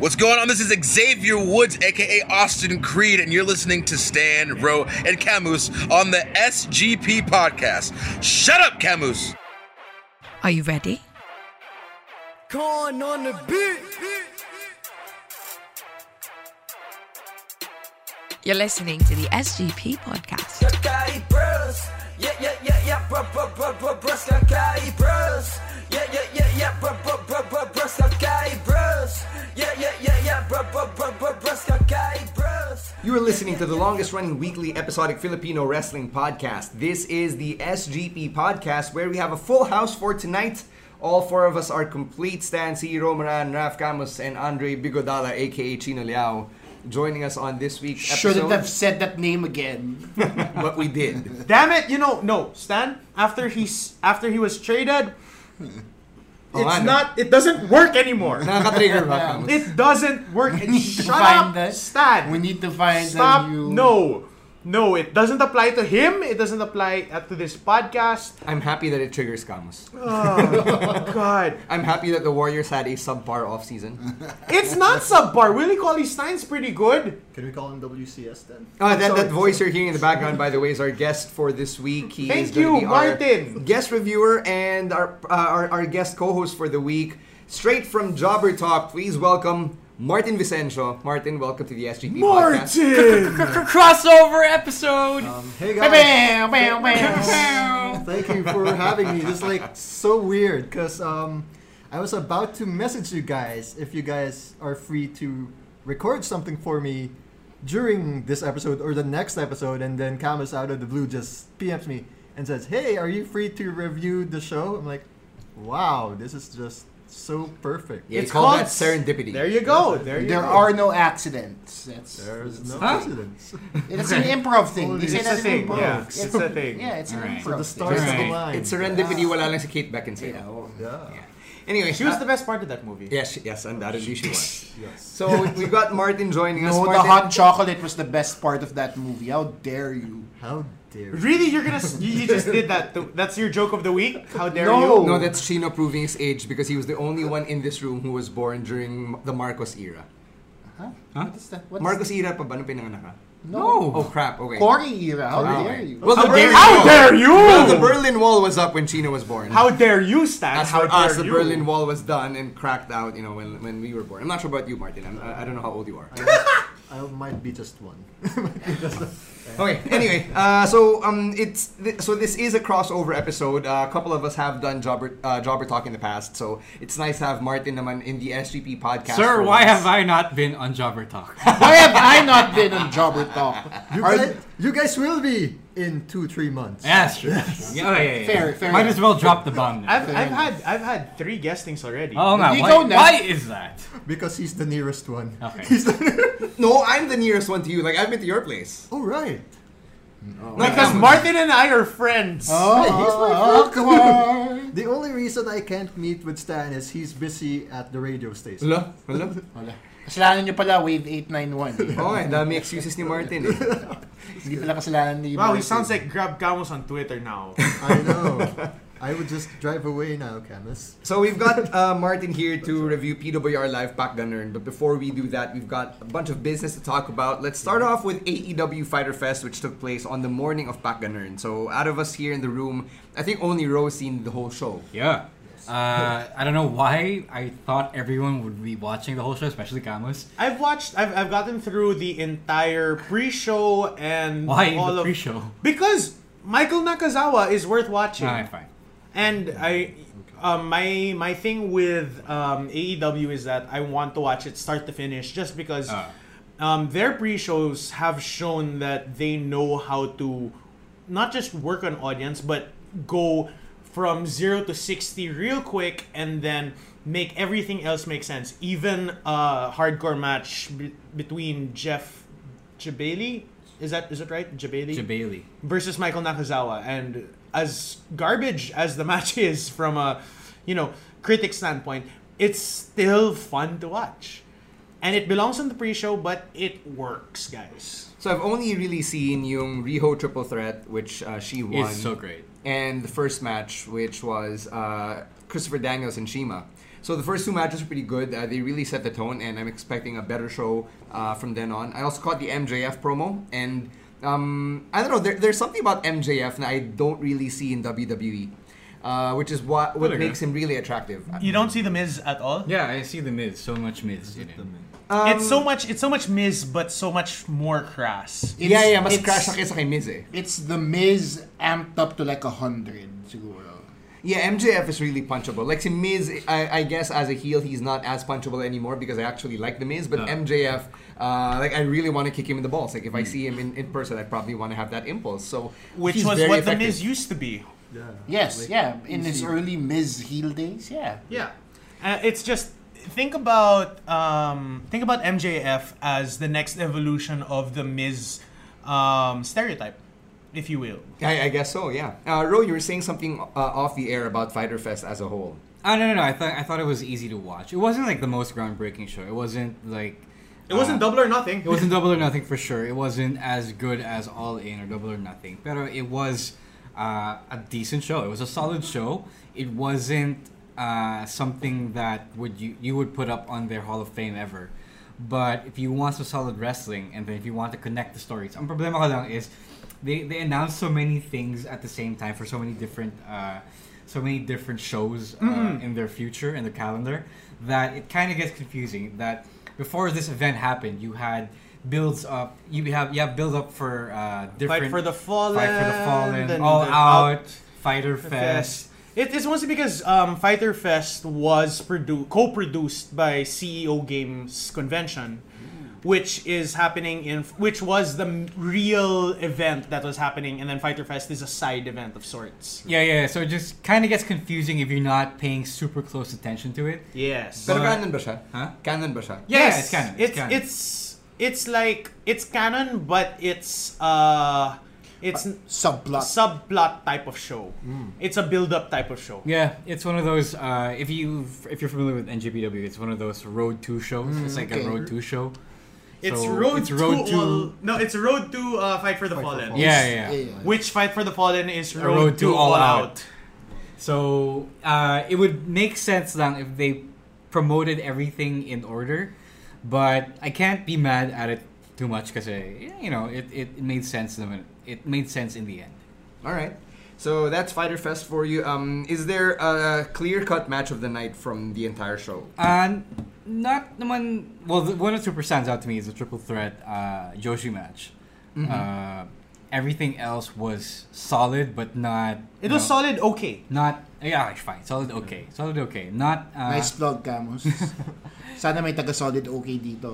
What's going on? This is Xavier Woods, aka Austin Creed, and you're listening to Stan, Ro, and Camus on the SGP podcast. Shut up, Camus! Are you ready? Corn on the beat. You're listening to the SGP podcast. You are listening to the longest running weekly episodic Filipino wrestling podcast. This is the SGP podcast where we have a full house for tonight. All four of us are complete. Stan, C. Romaran, Raf Camus, and Andre Bigodala, aka Chino Liao, joining us on this week's episode. Shouldn't have said that name again. But we did. Damn it! No, Stan. After he was traded, it doesn't work anymore. Nakaka-trigger ba, Camus? It doesn't work. Shut find up, that. Stan. We need to find Stop. a new... No, it doesn't apply to him. It doesn't apply to this podcast. I'm happy that it triggers Camus. Oh, God. I'm happy that the Warriors had a subpar offseason. It's not subpar. Willie Cauley-Stein's pretty good. Can we call him WCS then? That voice you're hearing in the background, by the way, is our guest for this week. He is Thank going to you, be Martin. our guest reviewer and our guest co-host for the week. Straight from Jobber Talk, please welcome Martin Vicencio. Martin, welcome to the SGP podcast. Martin! Crossover episode! Hey guys! Thank you for having me. This is like so weird because I was about to message you guys if you guys are free to record something for me during this episode or the next episode, and then Camus out of the blue just PMs me and says, "Hey, are you free to review the show?" I'm like, wow, this is just so perfect. Yeah, It's call called that serendipity. There you go. There are no accidents. There's no Huh? accidents. It's an improv thing. They say It's that a thing. in improv. Yeah, it's a thing. Yeah, it's an Alright. So improv the thing. stars Right. align. It's serendipity, wala lang si Kate Beckinsale. Yeah. Anyway, She was the best part of that movie. Yes, undoubtedly she was. Yes. So we've got Martin joining us. No, the Martin, hot chocolate was the best part of that movie. How dare you? How dare you? Really? You're gonna... You just did that. That's your joke of the week? How dare No. you? No, that's Chino proving his age because he was the only one in this room who was born during the Marcos era. Huh? Huh? What is that? What is Marcos that? era pa ba nung pinanganak ka? No. Oh crap, okay. Cory era. How Oh, dare okay. you? Well, the Berlin How Wall. dare you? Well, the Berlin Wall was up when Chino was born. How dare you, Stan? As How for dare us, the you? Berlin Wall was done and cracked out, when we were born. I'm not sure about you, Martin. I don't know how old you are. I might be just one. Okay. Anyway, so this is a crossover episode. A couple of us have done Jobber Talk in the past, so it's nice to have Martin naman in the SGP podcast. Sir, for why once. have I not been on Jobber Talk? Why have I not been on Jobber Talk? You guys will be in 2-3 months. Yeah, that's true. Yeah. Fair Might enough. as well drop the bomb now. I've had 3 guestings already. Oh, no. You Why, go now. why is that? Because he's the nearest one. Okay. No, I'm the nearest one to you. Like I've been to your place. Oh, right. Because Martin and I are friends. Come on. The only reason I can't meet with Stan is he's busy at the radio station. Wala. Kasalanan niyo pala, Wave 891. Okay, dami excuses ni Martin eh. Hindi pala kasalanan ni Wow, he Martin. sounds like Grab Camus on Twitter now. I know. I would just drive away now, Camus. So we've got Martin here to review PWR Live Pac Gunern, but before we do that, we've got a bunch of business to talk about. Let's start off with AEW Fighter Fest, which took place on the morning of Pac Gunern. So out of us here in the room, I think only Rose seen the whole show. Yeah. I don't know why I thought everyone would be watching the whole show, especially Camus. I've gotten through the entire pre-show and Why all the of pre-show? Because Michael Nakazawa is worth watching. Alright, fine. And my thing with AEW is that I want to watch it start to finish just because their pre-shows have shown that they know how to not just work on audience but go from 0 to 60 real quick and then make everything else make sense. Even a hardcore match between Jeff Jabali, is that right? Jabali. Versus Michael Nakazawa, and as garbage as the match is from a critic standpoint, it's still fun to watch. And it belongs on the pre-show, but it works, guys. So I've only really seen yung Riho Triple Threat, which she won. It's so great. And the first match, which was Christopher Daniels and Shima. So the first 2 matches were pretty good. They really set the tone, and I'm expecting a better show from then on. I also caught the MJF promo, and I don't know. There's something about MJF that I don't really see in WWE, which is what makes him really attractive. You don't see the Miz at all? Yeah, I see the Miz. So much Miz in it. It's so much Miz, but so much more crass. Mas crash siya kaysa kay Miz eh. It's the Miz amped up to like 100, siguro. Yeah, MJF is really punchable. Like, si Miz, I guess as a heel, he's not as punchable anymore because I actually like the Miz. But MJF, I really want to kick him in the balls. Like, if I see him in person, I probably want to have that impulse. So, which he's was very what effective. the Miz used to be. Yeah. Yes, in his early Miz heel days, yeah. It's just think about MJF as the next evolution of the Miz stereotype, if you will. I guess so, yeah. Ro, you were saying something off the air about Fyter Fest as a whole. No. I thought it was easy to watch. It wasn't like the most groundbreaking show. It wasn't like... It wasn't Double or Nothing. It wasn't Double or Nothing for sure. It wasn't as good as All In or Double or Nothing. But it was a decent show. It was a solid show. It wasn't something that you would put up on their Hall of Fame ever. But if you want some solid wrestling, and then if you want to connect the stories, ang problema ko lang is they announced so many things at the same time for so many different shows in their future, in the calendar, that it kind of gets confusing. That before this event happened, you had builds up. You have build up for different Fight for the Fallen, then All the Out, Fyter Fest. It's mostly because Fyter Fest was co-produced by CEO Games Convention, which was the real event that was happening, and then Fyter Fest is a side event of sorts. Yeah. So it just kind of gets confusing if you're not paying super close attention to it. Yes. Pero canon ba siya? Huh? Canon ba siya? Yeah, it's canon. It's like it's canon, but it's subplot type of show. It's a build-up type of show. Yeah, it's one of those. If you're familiar with NJPW, it's one of those Road 2 shows. It's like a Road 2 show. It's So, Road it's 2. Road 2. It's Road 2 Fight for the Fallen. Yeah. Which Fight for the Fallen is Road 2 All Out. So it would make sense lang if they promoted everything in order, but I can't be mad at it too much because it made sense. It made sense in the end. All right. So that's Fyter Fest for you. Is there a clear-cut match of the night from the entire show? Not naman. Well, one or two stands out to me is the triple threat Joshi match. Everything else was solid, but not. It was solid, okay. Fine. Solid, okay. Solid, okay. Not. Nice plug, Camus. Sana may taga-solid okay dito.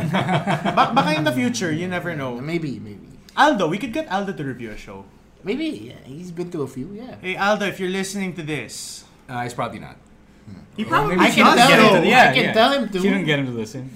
Baka in the future, you never know. Maybe. Aldo, we could get Aldo to review a show. Maybe, yeah. He's been to a few, yeah. Hey, Aldo, if you're listening to this, He's probably not. he probably I can tell him to. You don't get him to listen.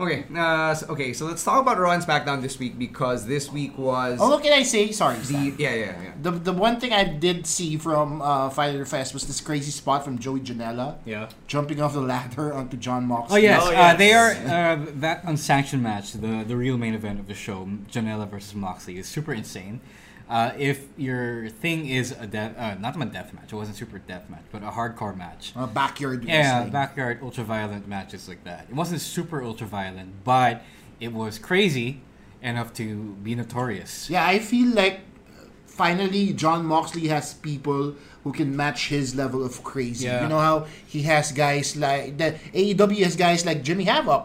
Okay. So let's talk about Raw and SmackDown this week because this week was. Oh, what can I say? Sorry. Yeah. The one thing I did see from Fyter Fest was this crazy spot from Joey Janela. Yeah. Jumping off the ladder onto John Moxley. Oh yes, yes. They are that unsanctioned match, the real main event of the show, Janela versus Moxley, is super insane. If your thing is a not a death match, it wasn't super death match, but a hardcore match. A backyard Yeah, wrestling. backyard ultra-violent matches like that. It wasn't super ultra-violent, but it was crazy enough to be notorious. Yeah, I feel like finally John Moxley has people who can match his level of crazy. Yeah. You know how he has guys like the AEW has guys like Jimmy Havoc.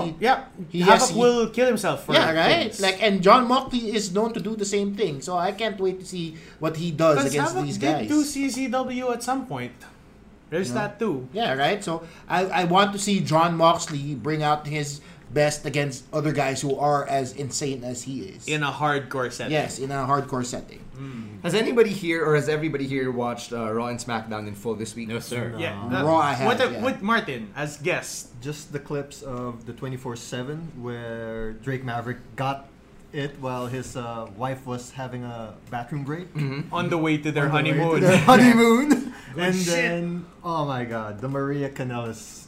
Havoc will kill himself for right. things. And John Moxley is known to do the same thing. So I can't wait to see what he does against Havoc these did guys. do CZW at some point. There's that too. Yeah, right. So I want to see John Moxley bring out his best against other guys who are as insane as he is. In a hardcore setting. Yes, in a hardcore setting. Has anybody here or has everybody here watched Raw and SmackDown in full this week? No, sir. Yeah. Raw I have, What Martin as guest? Just the clips of the 24/7 where Drake Maverick got it while his wife was having a bathroom break. On the way to their On the way to honeymoon. their honeymoon. And shit. then, oh my god, the Maria Kanellis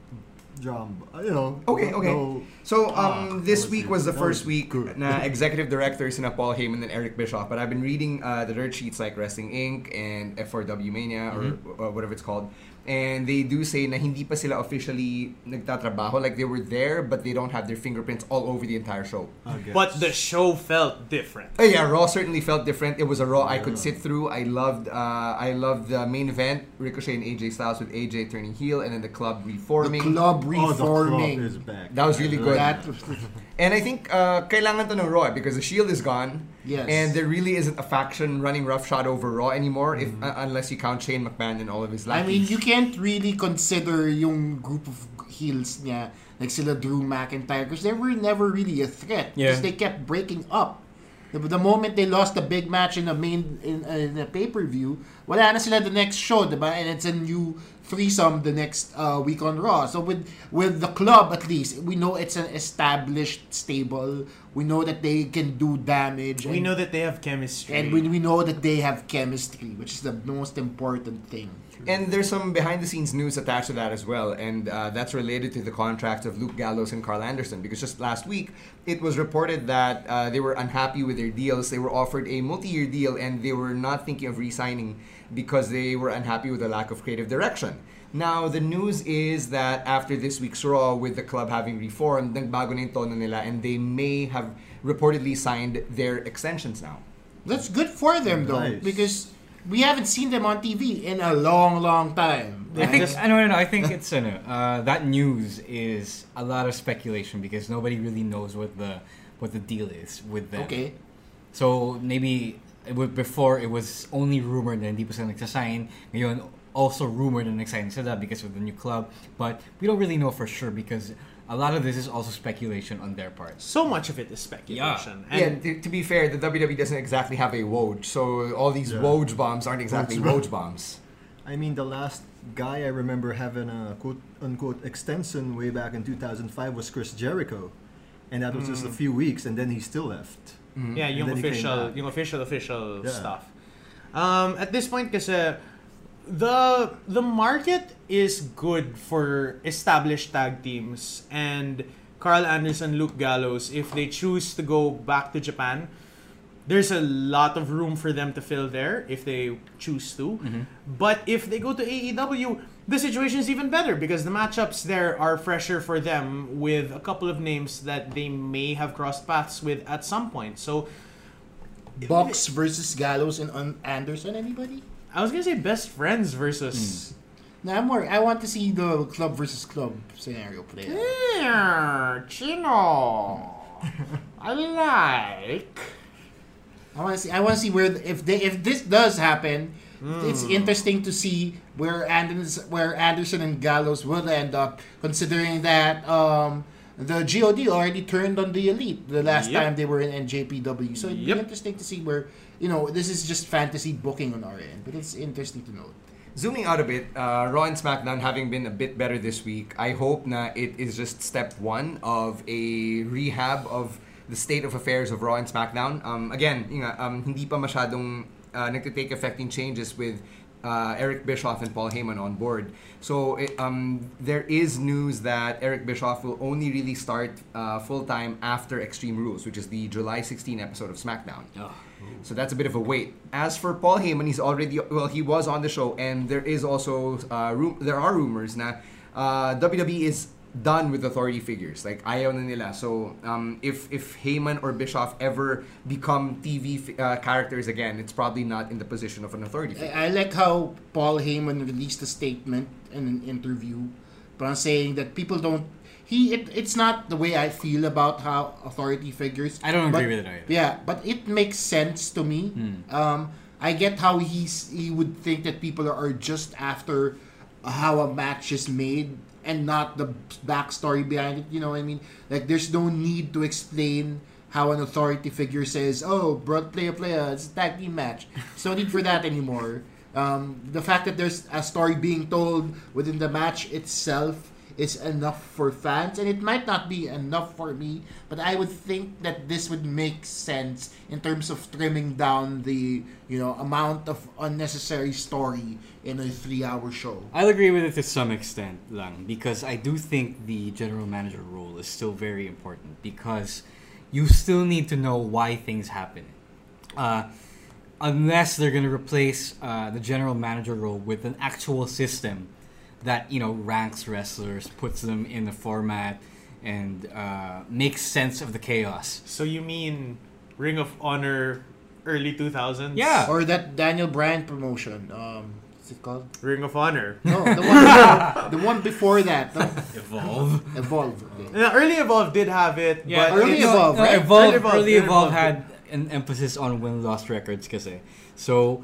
drum. Okay. So this week was the that first was week good. na executive directors na Paul Heyman and Eric Bischoff, but I've been reading the dirt sheets like Wrestling Inc. and F4W Mania or whatever it's called. And they do say na hindi pa sila officially nagtatrabaho. Like, they were there, but they don't have their fingerprints all over the entire show. But the show felt different. Oh yeah, Raw certainly felt different. It was a Raw I could sit through. I loved the main event, Ricochet and AJ Styles, with AJ turning heel, and then the club reforming. The club reforming. is back. That was really good. That, And I think kailangan to ng Raw because the Shield is gone. Yes. And there really isn't a faction running roughshod over Raw anymore, if unless you count Shane McMahon and all of his lackeys. I mean, you can't really consider yung group of heels niya, like sila Drew McIntyre, because they were never really a threat. Because they kept breaking up. The moment they lost the big match in a pay-per-view, wala na sila the next show, diba? And it's a new threesome the next week on Raw. So with the club, at least, we know it's an established stable. We know that they can do damage. We know that they have chemistry. And we know that they have chemistry, which is the most important thing. And there's some behind-the-scenes news attached to that as well, and that's related to the contracts of Luke Gallows and Carl Anderson, because just last week, it was reported that they were unhappy with their deals. They were offered a multi-year deal, and they were not thinking of re-signing because they were unhappy with the lack of creative direction. Now, the news is that after this week's Raw, with the club having reformed, nagbago na yung tono nila, and they may have reportedly signed their extensions now. That's good for them, though, because we haven't seen them on TV in a long time. I think I think it's that news is a lot of speculation because nobody really knows what the deal is with them. Okay. So maybe before it was only rumored na hindi pa sila nagsasign. Ngayon also rumored na nagsign sila because of the new club, but we don't really know for sure because a lot of this is also speculation on their part. So much of it is speculation. And to be fair, the WWE doesn't exactly have a Woj, so all these Woj bombs aren't exactly Woj bombs. I mean, the last guy I remember having a quote-unquote extension way back in 2005 was Chris Jericho. And that was just a few weeks, and then he still left. Yeah, yung official stuff. At this point, kasi the market is good for established tag teams, and Carl Anderson, Luke Gallows, if they choose to go back to Japan, there's a lot of room for them to fill there if they choose to. But if they go to AEW, the situation is even better because the matchups there are fresher for them with a couple of names that they may have crossed paths with at some point. So, Bucks versus Gallows and Anderson, anybody? I was gonna say best friends versus. No, I want to see the club versus club scenario play out. Yeah, Chino. I like. I want to see where if this does happen, it's interesting to see where Anderson and Gallows will end up, considering that the GOD already turned on the Elite the last time they were in NJPW. So it'd be interesting to see where, this is just fantasy booking on our end, but it's interesting to note. Zooming out a bit, Raw and SmackDown having been a bit better this week, I hope na it is just step one of a rehab of the state of affairs of Raw and SmackDown. Again, hindi pa masyadong nagtitake effect in changes with Eric Bischoff and Paul Heyman on board. So there is news that Eric Bischoff will only really start full-time after Extreme Rules, which is the July 16 episode of SmackDown. So that's a bit of a wait. As for Paul Heyman, he was on the show, and there is also there are rumors na WWE is done with authority figures. Like, ayaw na nila. So, if Heyman or Bischoff ever become TV characters again, it's probably not in the position of an authority figure. I like how Paul Heyman released a statement in an interview, but saying that people don't. It's not the way I feel about how authority figures. I don't agree with it either. Yeah, but it makes sense to me. I get how he would think that people are just after how a match is made and not the backstory behind it. You know what I mean? Like, there's no need to explain how an authority figure says, "Oh, bro, play, it's a tag team match." There's no need for that anymore. The fact that there's a story being told within the match itself is enough for fans, and it might not be enough for me, but I would think that this would make sense in terms of trimming down the amount of unnecessary story in a 3-hour show. I'll agree with it to some extent lang, because I do think the general manager role is still very important, because you still need to know why things happen. Unless they're going to replace the general manager role with an actual system that ranks wrestlers, puts them in the format, and makes sense of the chaos. So you mean Ring of Honor early 2000s? Yeah. Or that Daniel Bryan promotion. What's it called? Ring of Honor. No, the one before that. Evolve. Evolve. Okay. Now, early Evolve did have it, but Early Evolve, right? Early Evolve had an emphasis on win-loss records kasi. So,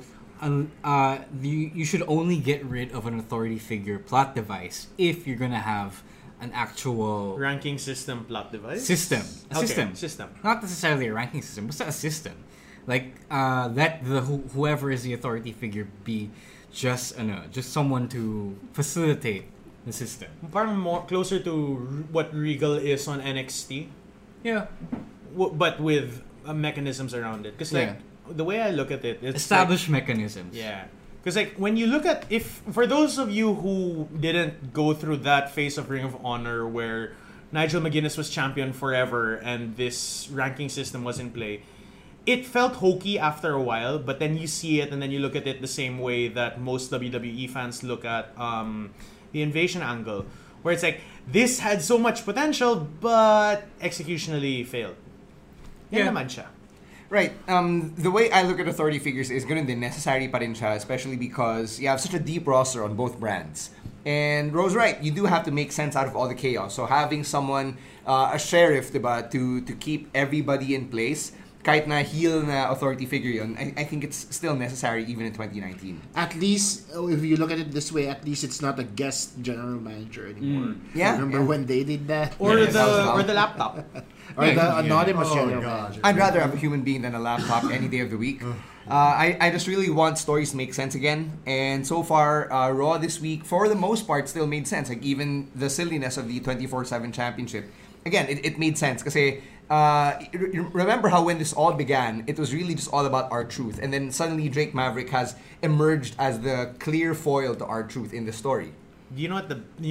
you should only get rid of an authority figure plot device if you're gonna have an actual ranking system plot device? System. System. Not necessarily a ranking system, but a system. Like, let whoever is the authority figure be just someone to facilitate the system. Parang more closer to what Regal is on NXT. Yeah. But with mechanisms around it. Because the way I look at it, it's established mechanisms. Yeah. Because when you look at, for those of you who didn't go through that phase of Ring of Honor where Nigel McGuinness was champion forever and this ranking system was in play, it felt hokey after a while, but then you see it and then you look at it the same way that most WWE fans look at the Invasion angle, where it's like, this had so much potential, but executionally failed. Yan naman siya. Right. The way I look at authority figures is ganun din, necessary pa rin siya, especially because you have such a deep roster on both brands. And Rose right, you do have to make sense out of all the chaos. So having someone, a sheriff, diba, to keep everybody in place, kahit na heel na authority figure yun, I think it's still necessary even in 2019. At least, if you look at it this way, at least it's not a guest general manager anymore. Yeah. Remember when they did that? Or the laptop. Or the anonymous general manager. I'd rather have a human being than a laptop any day of the week. I just really want stories to make sense again. And so far, Raw this week, for the most part, still made sense. Like even the silliness of the 24/7 championship. Again, it made sense. Kasi, remember how when this all began, it was really just all about R-Truth. And then suddenly Drake Maverick has emerged as the clear foil to R-Truth in the story. You know what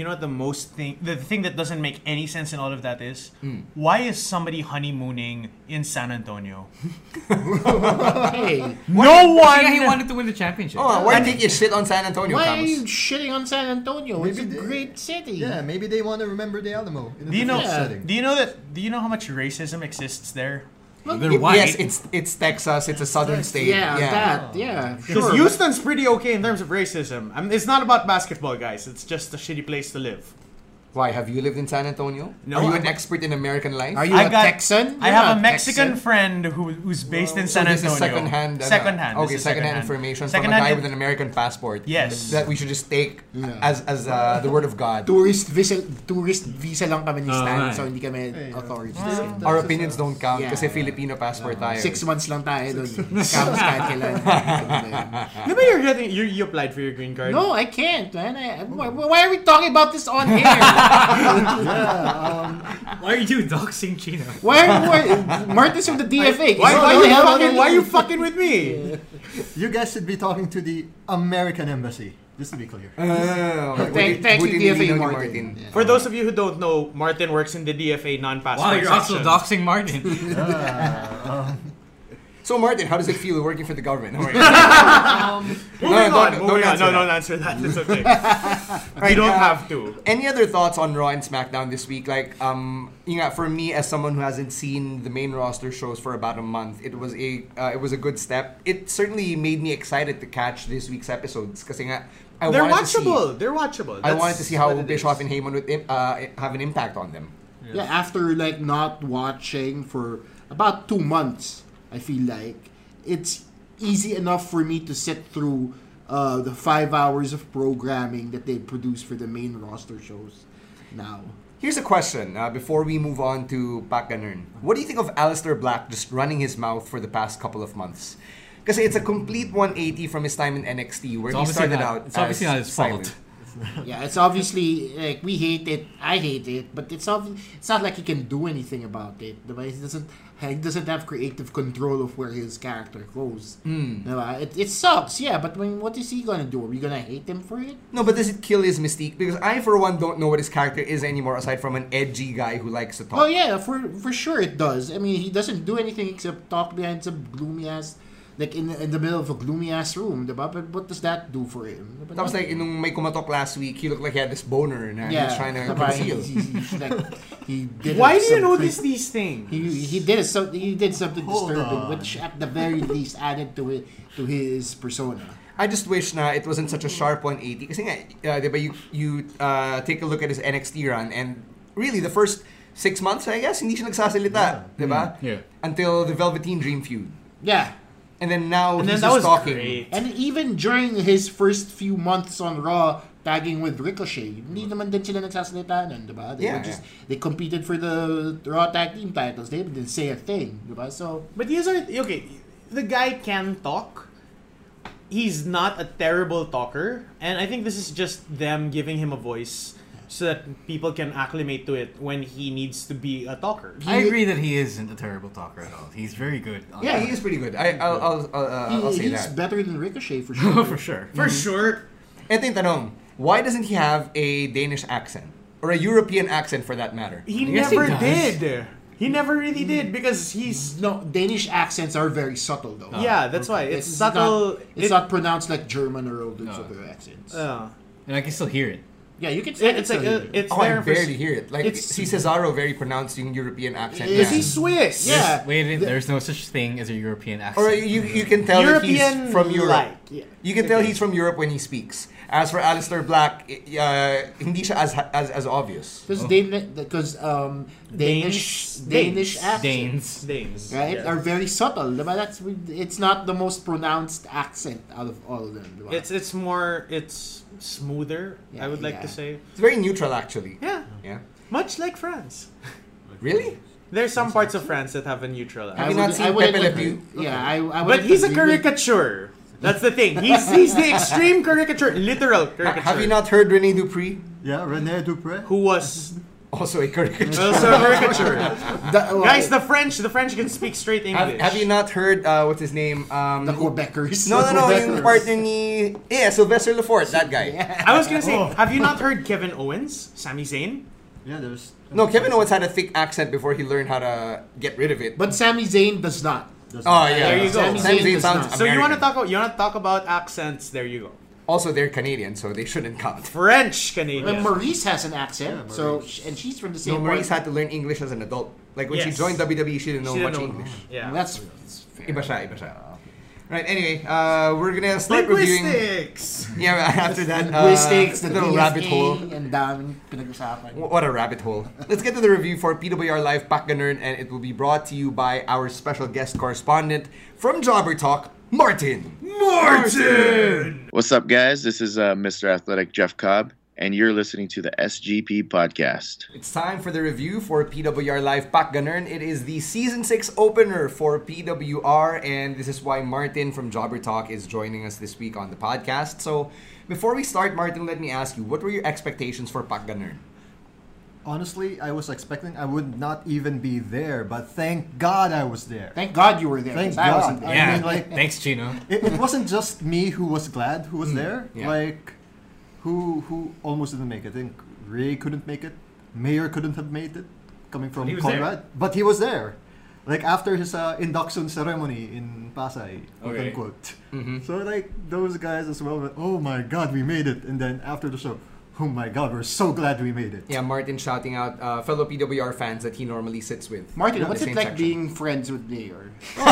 the thing that doesn't make any sense in all of that is? Why is somebody honeymooning in San Antonio? Hey, No one. He wanted to win the championship. Oh, why take your shit on San Antonio, why are Camus? you shitting on San Antonio? It's a Maybe they- great city. Yeah, maybe they want to remember the Alamo in a Do you know? different setting. Do you know how much racism exists there? They're white. Yes, it's Texas. It's a southern state. Yeah. Because Sure. Houston's pretty okay in terms of racism. I mean, it's not about basketball, guys. It's just a shitty place to live. Why, have you lived in San Antonio? No, Are you I'm- an expert in American life? Are you I a got- Texan? I You're have not a Mexican Texan. friend who's based in So San this Antonio. is secondhand. Secondhand. Okay, This is secondhand information from a Secondhand guy in- with an American passport. Yes. That we should just take as the word of God. Tourist visa lang kami ni Stan, right. so hindi kami authorities. Our opinions don't count Yeah. kasi Filipino passport tayo. 6 months lang tayo doon. Kamus kahit kailan. Di ba you applied for your green card? No, I can't, man. Why are we talking about this on air? Why are you doxing Chino? Why Martin's from the DFA? Why are you fucking with me? You guys should be talking to the American embassy, just to be clear. Thank you, DFA Martin. Yeah. For those of you who don't know, Martin works in the DFA non-passport Wow, you're also section. doxing Martin. So Martin, how does it feel working for the government? Moving on. Don't answer that. It's okay. You don't have to. Any other thoughts on Raw and SmackDown this week? Like, for me as someone who hasn't seen the main roster shows for about a month, it was a good step. It certainly made me excited to catch this week's episodes because They're wanted to see. watchable. They're watchable. I wanted to see how That's what it Bischoff is. and Heyman would have an impact on them. Yeah, after not watching for about 2 months, I feel like it's easy enough for me to sit through the 5 hours of programming that they produce for the main roster shows now. Here's a question before we move on to Pak Ganern. What do you think of Aleister Black just running his mouth for the past couple of months? Because it's a complete 180 from his time in NXT, where he started out. It's obviously not his fault. Yeah, it's obviously like we hate it. I hate it, but it's not like he can do anything about it. He doesn't have creative control of where his character goes. It sucks, yeah. But what is he gonna do? Are we gonna hate him for it? No, but does it kill his mystique? Because I, for one, don't know what his character is anymore, aside from an edgy guy who likes to talk. Oh yeah, for sure it does. I mean, he doesn't do anything except talk behind some gloomy ass like in the middle of a gloomy ass room, diba? But what does that do for him? Diba? Tapos like, nung may kumatok last week, he looked like he had this boner na he was trying to diba? conceal. He did Why do you some notice crazy- these things? He did something Hold disturbing, on. which at the very least added to his persona. I just wish na it wasn't such a sharp 180. Kasi nga, diba, you take a look at his NXT run, and really the first 6 months, I guess, hindi siya nagsasalita, diba? Yeah. Until the Velveteen Dream feud. Yeah. And then now And he's then that just was talking. great. And even during his first few months on Raw, tagging with Ricochet, hindi naman din sila nagsasalita nun, diba? They competed for the Raw Tag Team titles. They didn't say a thing, diba? So, But these are okay. The guy can talk. He's not a terrible talker, and I think this is just them giving him a voice so that people can acclimate to it when he needs to be a talker. I agree that he isn't a terrible talker at all. He's very good. On Yeah, he is pretty good. I'll say he's that. better than Ricochet for sure. for sure. For sure. Eto yung tanong, why doesn't he have a Danish accent? Or a European accent for that matter? He guess he never does. did. He never really did because he's No, Danish accents are very subtle though. yeah. That's why it's subtle. It's not pronounced like German or all those other accents. And I can still hear it. Yeah, you can. It's like it's Oh, I there for. barely hear it. Like, see Cesaro very pronounced yung European accent. Is Yeah. He's Swiss. Yeah. Wait, there's no such thing as a European accent. Or you can tell that European he's from Europe. like, yeah. You can tell he's from Europe when he speaks. As for Aleister Black, hindi siya as obvious. Because Danish accents, Danes. right, are very subtle. Diba? It's not the most pronounced accent out of all of them. Diba? It's smoother. Yeah, I would like yeah. to say. It's very neutral, actually. Yeah. Yeah. Much like France. Really? There's some parts of France that have a neutral accent. Have you not seen wouldn't Pepe Le agree- Pew? Yeah, I But wouldn't he's a agree with- caricature. That's the thing. He's the extreme caricature, literal caricature. Have you not heard Rene Dupree? Yeah, Rene Dupré. Who was Also a caricature. also a caricature? The- Guys, the French can speak straight English. Have you not heard what's his name? the Quebecers. No, The yung Quebecers. partner ni Sylvester Lefort, that guy. I was gonna say, have you not heard Kevin Owens, Sami Zayn? Yeah, there's. No, Kevin Owens had a thick accent before he learned how to get rid of it. But Sami Zayn does not. Oh yeah, There you go. Sami Sami Zayn Zayn does sounds not. So you want American. to talk about accents? There you go. Also, they're Canadian, so they shouldn't count. French And Canadian. Maurice has an accent, and she's from the same. No, Maurice part. had to learn English as an adult. Like when she Yes. joined WWE, she didn't know She much didn't know. English. Yeah. That's fair. Iba siya. Right, anyway, we're gonna start reviewing. Linguistics. Yeah, after that, Linguistics, the little rabbit hole. and daming pinag-usapan. What a rabbit hole. Let's get to the review for PWR Live Pak Ganern, and it will be brought to you by our special guest correspondent from Jobber Talk, Martin. What's up, guys? This is Mr. Athletic Jeff Cobb, and you're listening to the SGP Podcast. It's time for the review for PWR Live Pak Ganern. It is the Season 6 opener for PWR, and this is why Martin from Jobber Talk is joining us this week on the podcast. So, before we start, Martin, let me ask you, what were your expectations for Pak Ganern? Honestly, I was expecting I would not even be there, but thank God I was there. Thank God you were there. Thank 'cause I God. wasn't there. I mean, like, Thanks, Chino. it wasn't just me who was glad who was there. Yeah. Like, who almost didn't make it. I think Ray couldn't make it. Mayor couldn't have made it, coming from he was Conrad. But he was there. Like, after his induction ceremony in Pasay, quote Okay. unquote. So, like, those guys as well, were, oh my God, we made it. And then after the show, oh my God, we're so glad we made it. Yeah, Martin shouting out fellow PWR fans that he normally sits with. Martin, in what's the it same like section. being friends with Mayor?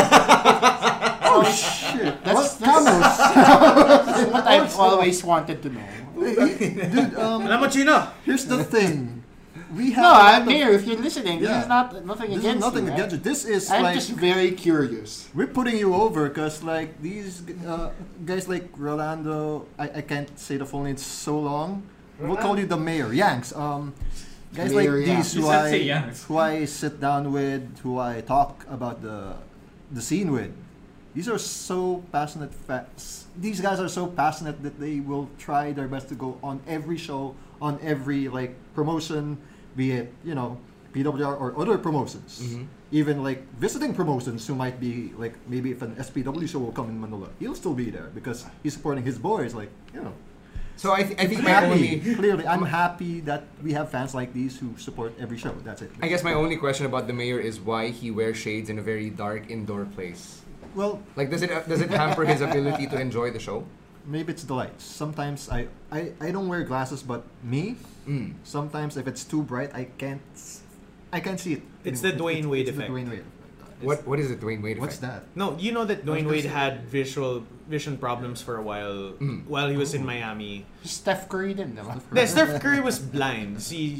Oh shit! That's Camus. what I've always wanted to know. Dude, Alam mo, Chino? here's the thing. We have No, a lot of- Mayor, if you're listening, this Yeah. is not nothing This against is nothing you. against it. This is I'm like just very curious. we're putting you over because like these guys like Rolando. I can't say the full name. It's so long. We'll call you the mayor, Yanks. Guys Mayor like Yanks. these You said say Yanks. who I sit down with, who I talk about the scene with. These are so passionate. These guys are so passionate that they will try their best to go on every show, on every like promotion, be it PWR or other promotions. Even like visiting promotions who might be like maybe if an SPW show will come in Manila, he'll still be there because he's supporting his boys. Like So I think I'm my happy. only... Clearly, I'm happy that we have fans like these who support every show. That's it. I guess my only question about the mayor is why he wears shades in a very dark indoor place. Well, Like, does it hamper his ability to enjoy the show? maybe it's the lights. Sometimes I don't wear glasses, but me, sometimes if it's too bright, I can't see it. It's the Dwayne Wade it's effect. The Dwayne Wade. What is it, Dwayne Wade What's effect? that? No, you know that Dwayne Wade had vision problems for a while he was in Miami. Steph Curry din, diba? Steph Curry was blind.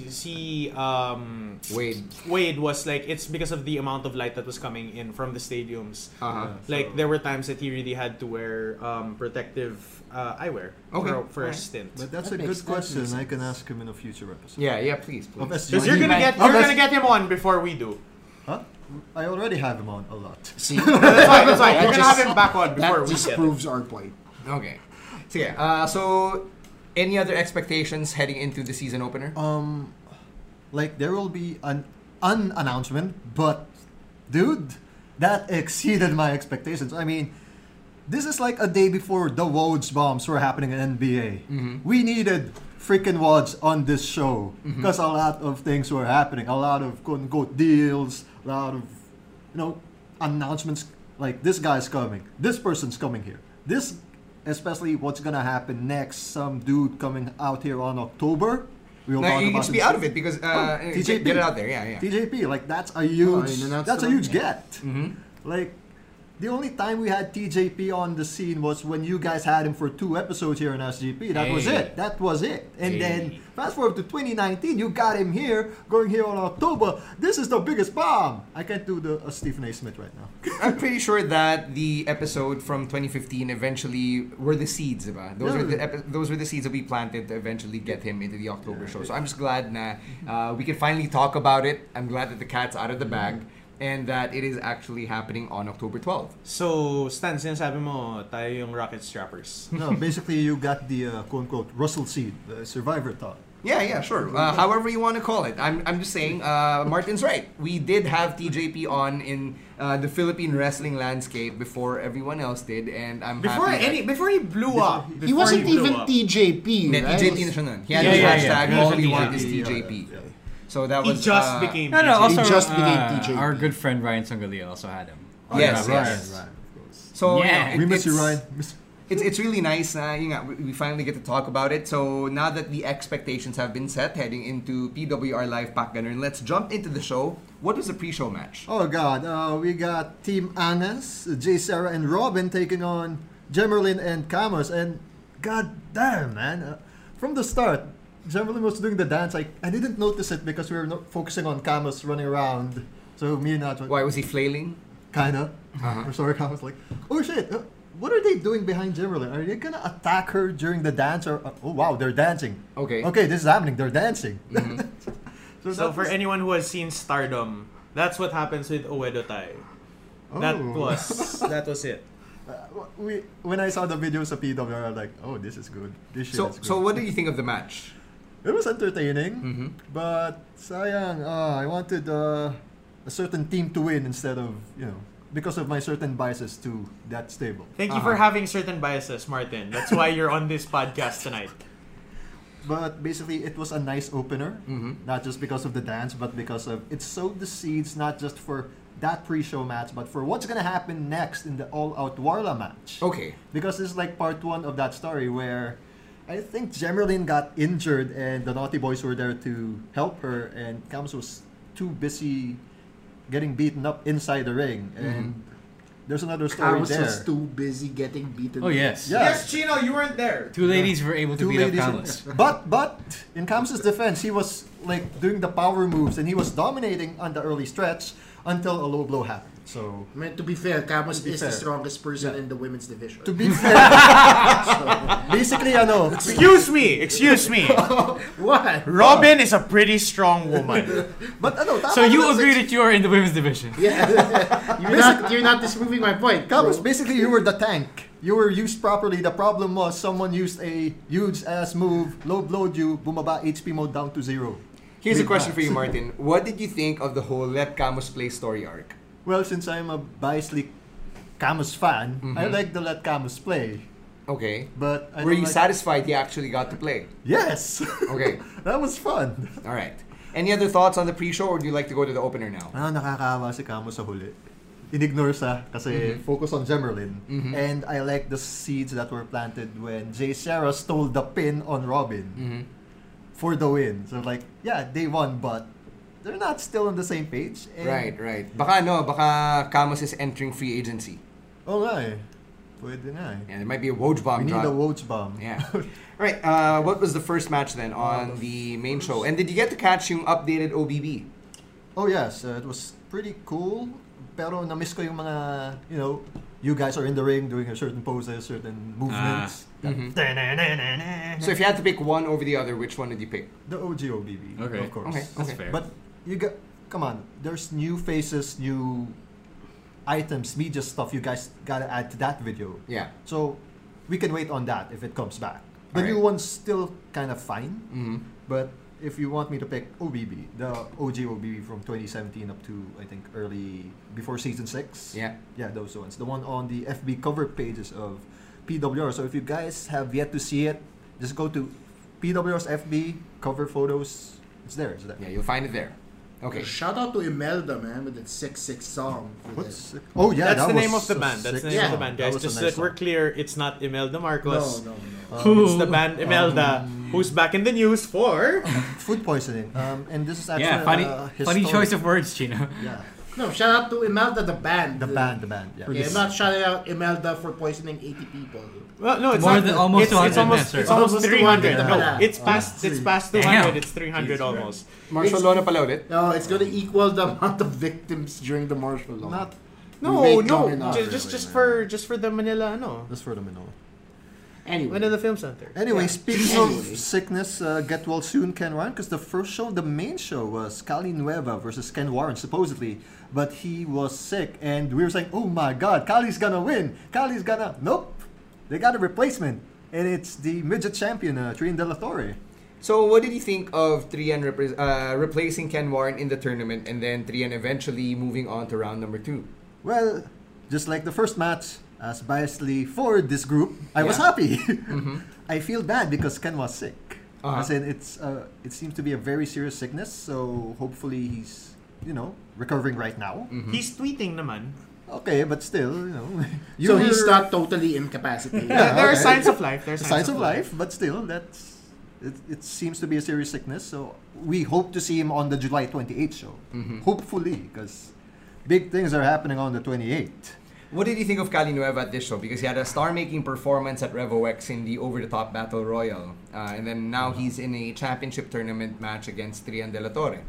Wade was like, it's because of the amount of light that was coming in from the stadiums. Like there were times that he really had to wear protective eyewear for a stint. But that's That a makes good sense. question. I can ask him in a future episode. Yeah, please. Of SG. Because you're gonna get him on before we do. Huh? I already have him on a lot. See, That's fine. You're gonna have him back on before that we just get proves our point. Okay. So yeah. So any other expectations heading into the season opener? Like there will be an announcement, but dude, that exceeded my expectations. I mean, this is like a day before the Woj bombs were happening in NBA. We needed freaking Woj on this show because a lot of things were happening. A lot of quote unquote deals, a lot of announcements like this guy's coming, this person's coming here. This, especially what's gonna happen next. Some dude coming out here on October. We'll talk You about should be this. out of it because TJP. get it out there. Yeah. TJP, like that's a huge, announced that's a it huge on- get. Like the only time we had TJP on the scene was when you guys had him for 2 episodes here in SGP. That was Hey. it. That was it. And Hey. then fast forward to 2019, you got him here, going here on October. This is the biggest bomb. I can't do the Stephen A. Smith right now. I'm pretty sure that the episode from 2015 eventually were the seeds, diba? Those were the seeds that we planted to eventually get him into the October show. So I'm just glad na we can finally talk about it. I'm glad that the cat's out of the bag and that it is actually happening on October 12th. So, Stan, sinasabi mo, tayo yung Rocket Strappers. No, basically you got the quote unquote Russell seed, the survivor talk. Yeah, sure. However you want to call it. I'm just saying, Martin's right. We did have TJP on in the Philippine wrestling landscape before everyone else did, and I'm happy. Before he blew up. He wasn't even TJP, that right? TJP na siya nun. He had Yeah, his yeah, hashtag, yeah. all He he was a wants is TJP. TJP. So that He was just became No, TJP. also just became TJP. our good friend Ryan Sangalia also had him. Yes, Right, yes. right, of course. So Yeah. We miss you, it's- Ryan. It's really nice na we finally get to talk about it. So now that the expectations have been set heading into PWR Live Pack Gunner, let's jump into the show. What was the pre-show match? Oh God, we got Team Angas, Jay Sarah and Robin taking on Gemerlin and Camus, and god damn man, from the start, Gemerlin was doing the dance. I didn't notice it because we were not focusing on Camus running around. So me and Nat, Why was he flailing? kinda. Or sorry, Camus like, oh shit. What are they doing behind Gemerlin? Are they gonna attack her during the dance? Or oh wow, they're dancing. Okay. Okay, this is happening. They're dancing. So that for was- anyone who has seen Stardom, that's what happens with Oedo Tai. That Oh. was it. When I saw the videos of PWR, I was like, oh, this is good. This shit is good. So what did you think of the match? It was entertaining, but sayang, I wanted a certain team to win instead of, because of my certain biases to that stable. Thank you for having certain biases, Martin. That's why you're on this podcast tonight. But basically, it was a nice opener, not just because of the dance, but because of it sowed the seeds not just for that pre-show match, but for what's gonna happen next in the all-out Warla match. Okay. Because this is like part 1 of that story where I think Gemerlin got injured and the Naughty Boys were there to help her, and Camus was too busy getting beaten up inside the ring. And there's another story Camus there. was too busy getting beaten. Oh yes. Yeah. Yes, Chino, you weren't there. Two ladies were able to beat up Camus. But in Camus's defense, he was like doing the power moves and he was dominating on the early stretch until a low blow happened. So I mean, to be fair, Camus be is fair. the strongest person in the women's division. to be fair, basically, Excuse me. What? Robin is a pretty strong woman. but So you agree that you are in the women's division? Yeah. you're not disproving my point. Camus, bro. basically, you were the tank. You were used properly. The problem was someone used a huge ass move, low blowed you, bumaba HP mode down to 0. Here's a Big question max. for you, Martin. What did you think of the whole Let Camus Play story arc? Well, since I'm a biasly Camus fan, I like the Let Camus play. Okay. But I Were don't you like- satisfied he actually got to play? Yes. Okay. That was fun. All right. Any other thoughts on the pre-show, or do you like to go to the opener now? Nakakawa si Camus sa huli. inignore sa kasi focus on Gemerlin. And I like the seeds that were planted when Jay Serra stole the pin on Robin for the win. So like, yeah, they won, but they're not still on the same page. And Right. Baka Camus is entering free agency. Oh, nga eh. Pwede na eh. Yeah, there might be a Woj bomb We need drop. a Woj bomb. Yeah. Right. What was the first match then on the main show? And did you get to catch yung updated OBB? Oh yes, it was pretty cool. Pero na-miss ko yung mga, you guys are in the ring doing a certain poses, certain movements. So if you had to pick one over the other, which one did you pick? The OG OBB, Okay. of course. Okay. That's fair. But come on, there's new faces, new items, media stuff you guys gotta add to that video. Yeah. So we can wait on that if it comes back. The Alright. new one's still kind of fine, but if you want me to pick OBB, the OG OBB from 2017 up to I think before season 6. Yeah. Yeah, those ones. The one on the FB cover pages of PWR. So if you guys have yet to see it, just go to PWR's FB cover photos. It's there. Yeah, you'll find it there. Okay. Shout out to Imelda, man, with that 6-6 song. for this. Oh yeah, That's that the was name of the a band. That's the sick name of the song. band, That guys. was a Just so nice that we're song. clear, it's not Imelda Marcos. No. It's the band Imelda, who's back in the news for... Food poisoning. And this is actually Yeah, funny choice of words, Chino. Yeah, No, shout out to Imelda, the band. the band. Yeah. Yeah, I'm not shouting out Imelda for poisoning 80 people. Well, no, it's More not. than almost it's 200 almost, now, it's sir. almost Almost 300. 200. No, Yeah. it's past 200. Damn. It's 300 almost. Martial law na pala ulit. No, it's gonna equal the amount of victims during the martial law. Not No, We made no, long enough, just really, for the Manila, just for the Manila. Anyway, Manila Film Center. Anyway, Yeah. speaking Anyway. of sickness, get well soon, Ken Warren, because the first show, the main show, was Cali Nueva versus Ken Warren, supposedly. But he was sick, and we were saying, oh my god, Cali's gonna win. Nope. They got a replacement, and it's the midget champion, Trian De La Torre. So what did you think of Trian replacing Ken Warren in the tournament and then Trian eventually moving on to round number 2? Well, just like the first match, as biasly for this group, I was Yeah. happy. I feel bad because Ken was sick. Uh-huh. As in, it seems to be a very serious sickness, so hopefully he's, recovering right now. He's tweeting naman. Okay, but still, so he's were- not totally incapacitated. There are okay. signs of life. There's signs of life, but still, it seems to be a serious sickness. So we hope to see him on the July 28th show. Hopefully, because big things are happening on the 28th. What did you think of Cali Nueva at this show? Because he had a star-making performance at Revo X in the over-the-top Battle Royal. And then now he's in a championship tournament match against Trian De La Torre.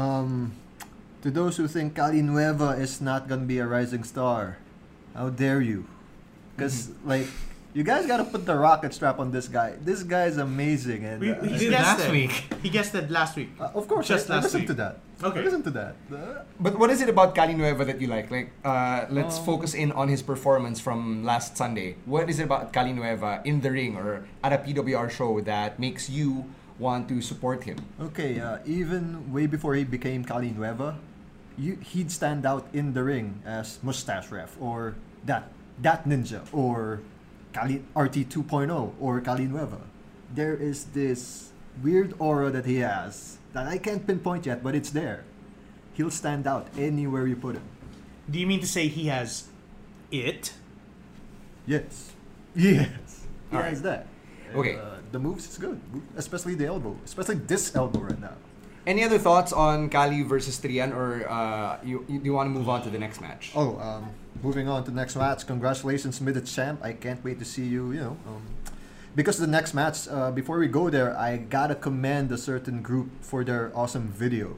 To those who think Cali Nueva is not gonna be a rising star, how dare you? Because you guys gotta put the rocket strap on this guy. This guy is amazing, and He did guessed last it. week. He guessed it last week. of course, Just I last listened week. to that. Okay. I listened to that. But what is it about Cali Nueva that you like? Let's focus in on his performance from last Sunday. What is it about Cali Nueva in the ring or at a PWR show that makes you want to support him? Okay, even way before he became Cali Nueva, he'd stand out in the ring as Mustache Ref or that ninja or Cali RT 2.0 or Cali Nueva. There is this weird aura that he has that I can't pinpoint yet, but it's there. He'll stand out anywhere you put him. Do you mean to say he has it? Yes. Yes. He Alright. has that. Okay. The moves is good, especially the elbow, especially this elbow right now. Any other thoughts on Cali versus Trian, or you want to move on to the next match? Oh, moving on to the next match. Congratulations, Midget Champ. I can't wait to see you, because the next match, before we go there, I gotta commend a certain group for their awesome video.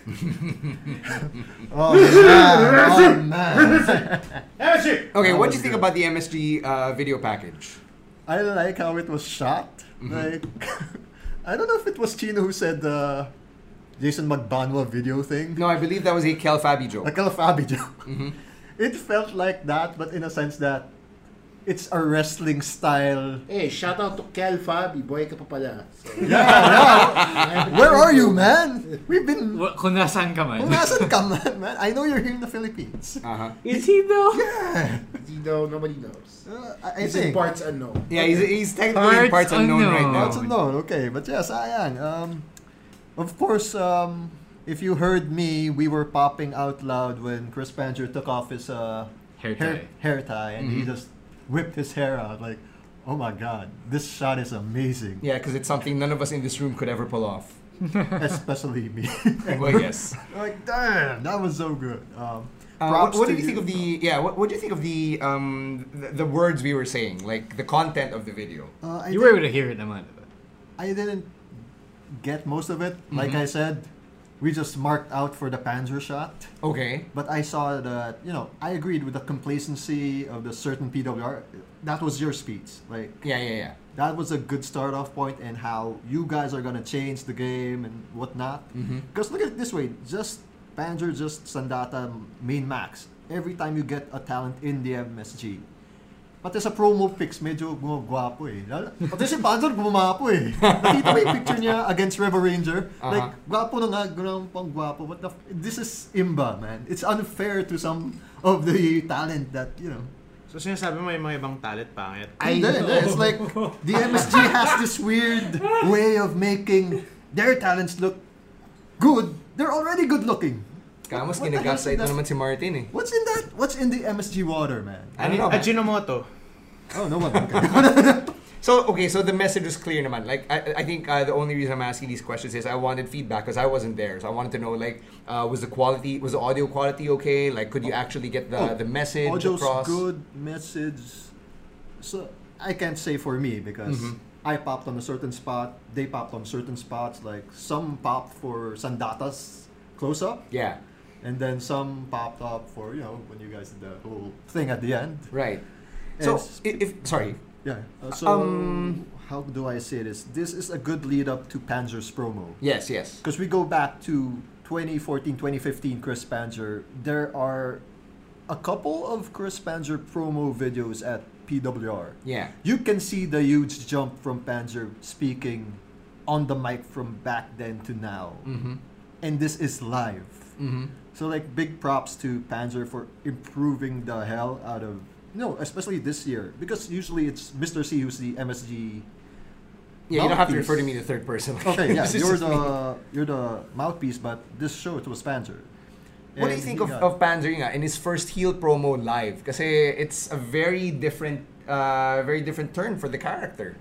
Oh man. Okay, what do you think about the MSG video package? I like how it was shot. Like, I don't know if it was Chino who said the Jason Magbanwa video thing. No, I believe that was a Kel Fabi joke. Like a Fabi joke. It felt like that, but in a sense that it's a wrestling style. Hey, shout out to Kel Fabi. Boy ka pa pala. So, Where are you, man? We've been. Kung nasaan ka man. Kung nasan ka man? I know you're here in the Philippines. Uh-huh. Is he though? nobody knows. I He's in think. parts unknown. Yeah, he's technically in parts Parts unknown right unknown. now. That's unknown, okay. But yeah, sayang. Of course, if you heard me, we were popping out loud when Chris Panzer took off his hair tie and he just whipped his hair out. Like, oh my god, this shot is amazing. Yeah, because it's something none of us in this room could ever pull off. Especially me. Well, yes. Like, damn, that was so good. What do you think of what do you think of the words we were saying, like the content of the video? You were able to hear it naman. I didn't get most of it. Like I said, we just marked out for the Panzer shot. Okay. But I saw that, I agreed with the complacency of the certain PWR. That was your speech. Like, yeah. That was a good start off point, and how you guys are gonna change the game and whatnot. Because look at it this way, just Panzer, just Sandata, main max. Every time you get a talent in the MSG, pati sa promo pics, medyo gwapo eh. Pati si Panzer gumapo eh. Nakita mo yung picture niya against Revo Ranger? Like, gwapo na nga, ganun pang gwapo. This is Imba, man. It's unfair to some of the talent that, So sinasabi mo yung mga ibang talent pangit? It's like, the MSG has this weird way of making their talents look good. They're already good looking. Kamos ginagasite na naman si Martin eh. What's in that? What's in the MSG water, man? I don't know. Ajinomoto. Oh, no one. Okay. So the message was clear naman. Like, I think the only reason I'm asking these questions is I wanted feedback because I wasn't there. So I wanted to know, like, was the audio quality okay? Like, could you actually get the message audio's across? Good message. So I can't say for me because I popped on a certain spot. They popped on certain spots. Like, some popped for Sandata's close up. Yeah. And then some popped up for, when you guys did the whole thing at the end. Right. And So, sorry. Yeah. How do I say this? This is a good lead up to Panzer's promo. Yes. Because we go back to 2014, 2015 Chris Panzer. There are a couple of Chris Panzer promo videos at PWR. Yeah. You can see the huge jump from Panzer speaking on the mic from back then to now. And this is live. So, like, big props to Panzer for improving the hell out of, especially this year, because usually it's Mr. C who's the MSG. Yeah, you don't have to refer to me in the third person. Okay, yeah, you're the mouthpiece, but this show it was Panzer. What do you think of Panzer in his first heel promo live? Because it's a very different turn for the character.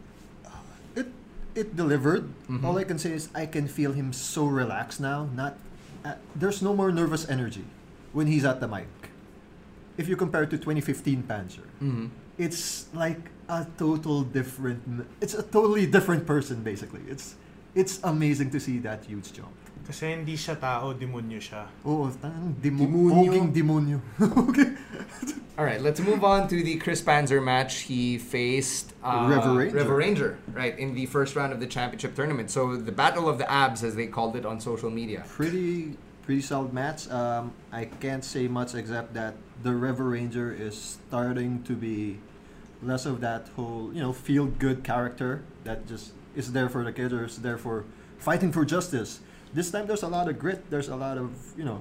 It delivered. All I can say is I can feel him so relaxed now. There's no more nervous energy when he's at the mic. If you compare it to 2015 Panzer, it's like a totally different person basically. It's amazing to see that huge jump. Kasi hindi siya tao, demonyo siya. Oo, demonyo. Demonyo. Okay. All right, let's move on to the Chris Panzer match. He faced Revo Ranger, right, in the first round of the championship tournament. So the Battle of the Abs, as they called it on social media. Pretty solid match. I can't say much except that the Revo Ranger is starting to be less of that whole, feel-good character that just is there for the kids or is there for fighting for justice. This time there's a lot of grit. There's a lot of,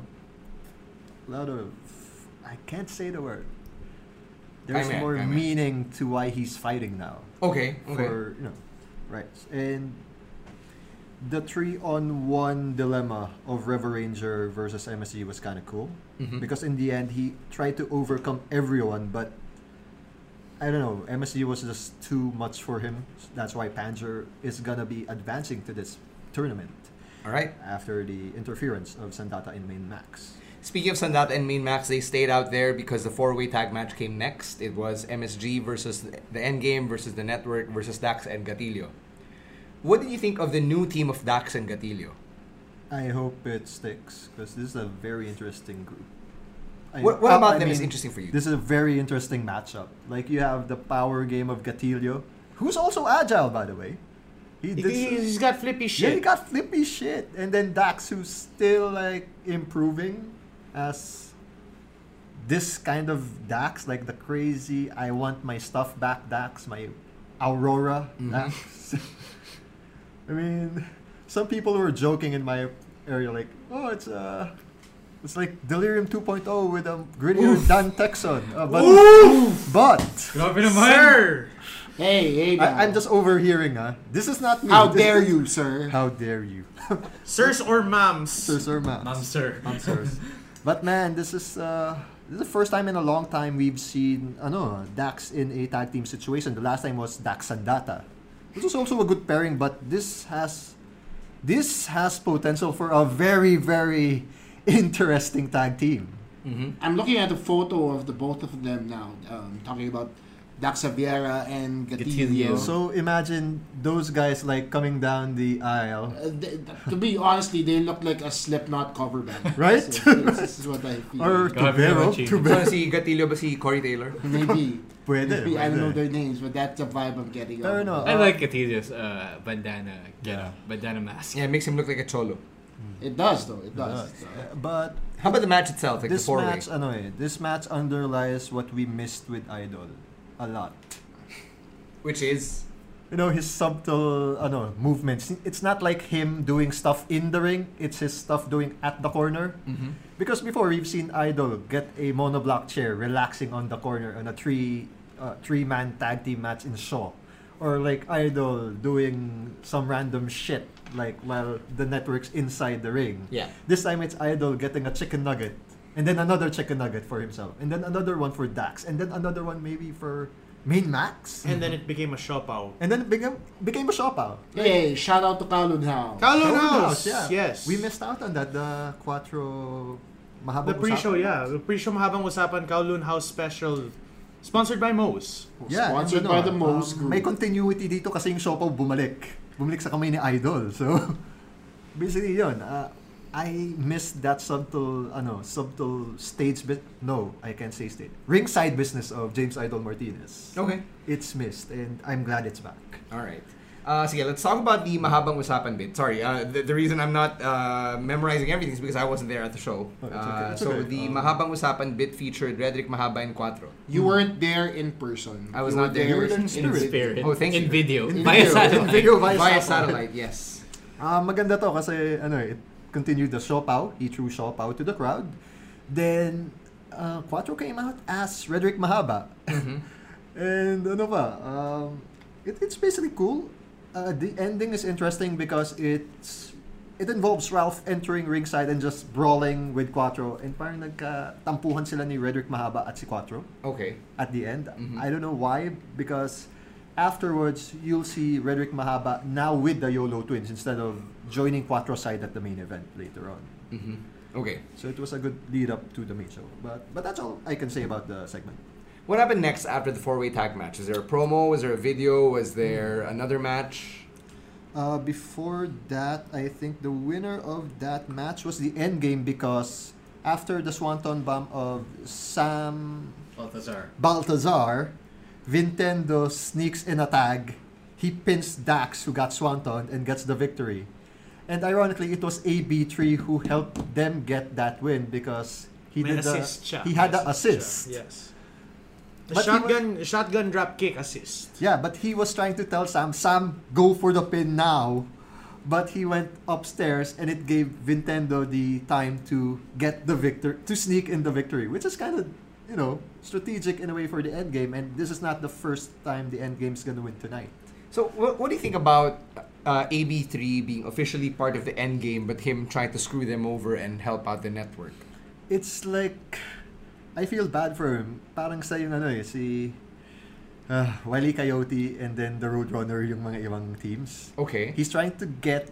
I can't say the word. There's more meaning to why he's fighting now. Okay. Right. And the 3-on-1 dilemma of Revo Ranger versus MSG was kind of cool. Because in the end, he tried to overcome everyone, but I don't know, MSG was just too much for him. That's why Panzer is going to be advancing to this tournament. All right. After the interference of Sandata in main max. Speaking of Sandata and main max, they stayed out there because the 4-way tag match came next. It was MSG versus the Endgame versus the Network versus Dax and Gatillo. What did you think of the new team of Dax and Gatillo? I hope it sticks because this is a very interesting group. What about them is interesting for you? This is a very interesting matchup. Like, you have the power game of Gatillo, who's also agile, by the way. He's got flippy shit. Yeah, he got flippy shit. And then Dax, who's still, like, improving as this kind of Dax, like the crazy, I want my stuff back Dax, my Aurora Dax. I mean, some people were joking in my area, like, oh, it's like Delirium 2.0 with a grittier Dan Texon. But Sir! Hey, now. I'm just overhearing, This is not me. How This dare is- you, sir? How dare you? Sirs or mams? Sirs or ma'ams? Ma'am, sir. Ma'am, sirs. But man, this is the first time in a long time we've seen Dax in a tag team situation. The last time was Dax and Data. This was also a good pairing, but this has potential for a very, very interesting tag team. I'm looking at a photo of the both of them now. Talking about Dax Xaviera and Gatillo. So imagine those guys like coming down the aisle. To be honestly, they look like a Slipknot cover band. Right? So, this is what I feel. Or Gabriel Tubero. Machino. So si Gatillo ba si Corey Taylor? Maybe. Pwede. I don't know their names, but that's the vibe I'm getting. Pero no, I like Catillo's bandana bandana mask. Yeah, it makes him look like a cholo. It does, though. It does. But How about the match itself, like the this four-way? match, this match underlies what we missed with Idol a lot. Which is... His subtle movements. It's not like him doing stuff in the ring. It's his stuff doing at the corner. Because before we've seen Idol get a monoblock chair relaxing on the corner on a three-man tag team match in Shaw. Or like Idol doing some random shit like while the network's inside the ring. Yeah. This time it's Idol getting a chicken nugget. And then another chicken nugget for himself. And then another one for Dax. And then another one maybe for Main Max. And then it became a shopao. And then it became a shopao. Hey, shout out to Kowloon House. Kowloon Kowloon House! yeah. Yes. We missed out on that. The Quattro Mahabang The pre-show, Usapan. yeah. The pre-show Mahabang Usapan Kowloon House special. Sponsored by Moe's. Yeah, Sponsored and by the Moe's Group. May continuity dito kasi yung Siopaw bumalik. Bumalik sa kamay ni Idol. So, basically yun. I missed that subtle stage no, I can't say stage. Ringside business of James Idol Martinez. Okay. It's missed and I'm glad it's back. Alright. Sige, let's talk about the Mahabang Usapan bit. Sorry, the reason I'm not memorizing everything is because I wasn't there at the show. Oh, it's okay. It's So okay. the Mahabang Usapan bit featured Redrick Mahaba and Quattro. You weren't there in person. I was You not were there. You were in in spirit. Spirit. Oh, thank in you. video. In Via video. satellite. In video Via satellite, yes. Maganda to kasi it continued the Siopaw. He threw Siopaw to the crowd. Then Quattro came out as Redrick Mahaba. And it's basically cool. The ending is interesting because it involves Ralph entering ringside and just brawling with Quattro, and parang nagkatampuhan sila ni Redrick Mahaba at si Quattro Okay. at the end. I don't know why, because afterwards you'll see Redrick Mahaba now with the YOLO twins instead of joining Quattro's side at the main event later on. Okay. So it was a good lead up to the main show. But that's all I can say about the segment. What happened next after the four-way tag match? Is there a promo? Was there a video? Was there another match? Before that, I think the winner of that match was the Endgame, because after the Swanton Bomb of Sam Baltazar, Nintendo sneaks in a tag. He pins Dax, who got Swanton, and gets the victory. And ironically, it was AB3 who helped them get that win because he May did assist siya. he had the May assist. siya. Yes. The But shotgun drop kick assist. Yeah, but he was trying to tell Sam, go for the pin now. But he went upstairs and it gave Nintendo the time to get the to sneak in the victory, which is kind of, strategic in a way for the end game. And this is not the first time the end game's gonna win tonight. So, what do you think about AB3 being officially part of the end game, but him trying to screw them over and help out the network? It's like, I feel bad for him. Parang sa yung si Wile E. Coyote and then the Roadrunner, yung mga ibang teams. Okay. He's trying to get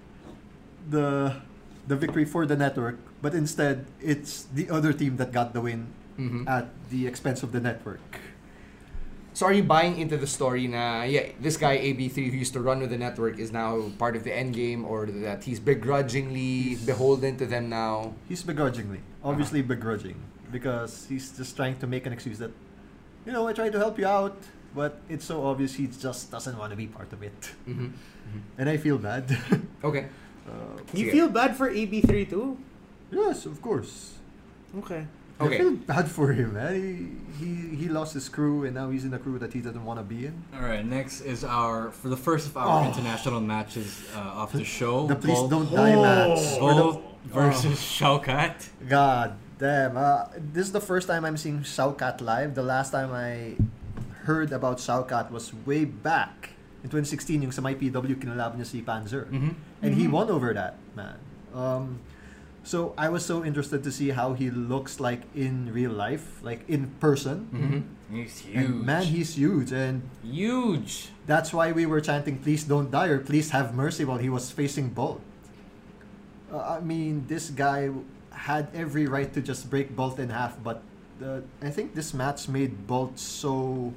the victory for the network, but instead it's the other team that got the win at the expense of the network. So are you buying into the story na, this guy AB3 who used to run with the network is now part of the end game, or that he's begrudgingly beholden to them now? He's begrudgingly. Obviously begrudging. Because he's just trying to make an excuse that, I tried to help you out, but it's so obvious he just doesn't want to be part of it. And I feel bad. Okay. You feel bad for AB3 too? Yes, of course. Okay. I feel bad for him, man. He lost his crew and now he's in a crew that he doesn't want to be in. Alright, next is for the first of our international matches of the show. The Please Don't Die match. Bolt versus Shaukat. God damn. This is the first time I'm seeing Shaukat live. The last time I heard about Shao-Kat was way back in 2016, yung sa may PW kinalaban niya si Panzer. And he won over that, man. So I was so interested to see how he looks like in real life, like in person. He's huge. And man, he's huge. And huge. that's why we were chanting, please don't die or please have mercy while he was facing Bolt. I mean, this guy had every right to just break Bolt in half, but I think this match made Bolt so,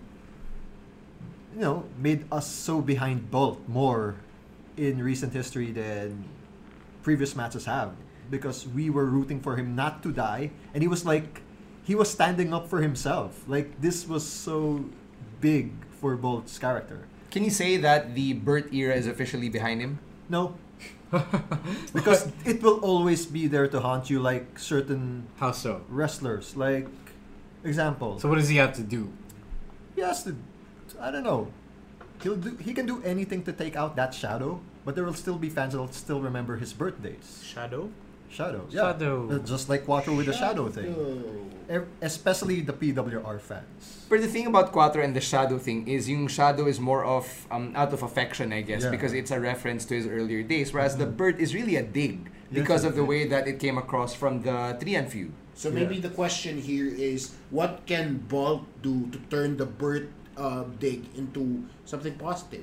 made us so behind Bolt more in recent history than previous matches have, because we were rooting for him not to die, and he was standing up for himself. Like, this was so big for Bolt's character. Can you say that the Burt era is officially behind him? No. Because it will always be there to haunt you, like certain How so? wrestlers. Like, example. So what does he have to do? He has to, I don't know. He can do anything to take out that shadow, but there will still be fans that will still remember his birthdays. Shadow? Shadow. Yeah. Shadow. Just like Quattro with the shadow thing. Especially the PWR fans. But the thing about Quattro and the Shadow thing is yung Shadow is more of out of affection, I guess, Yeah. because it's a reference to his earlier days, whereas the Burt is really a dig because of the way that it came across from the Trian feud. So maybe the question here is, what can Bolt do to turn the Burt dig into something positive?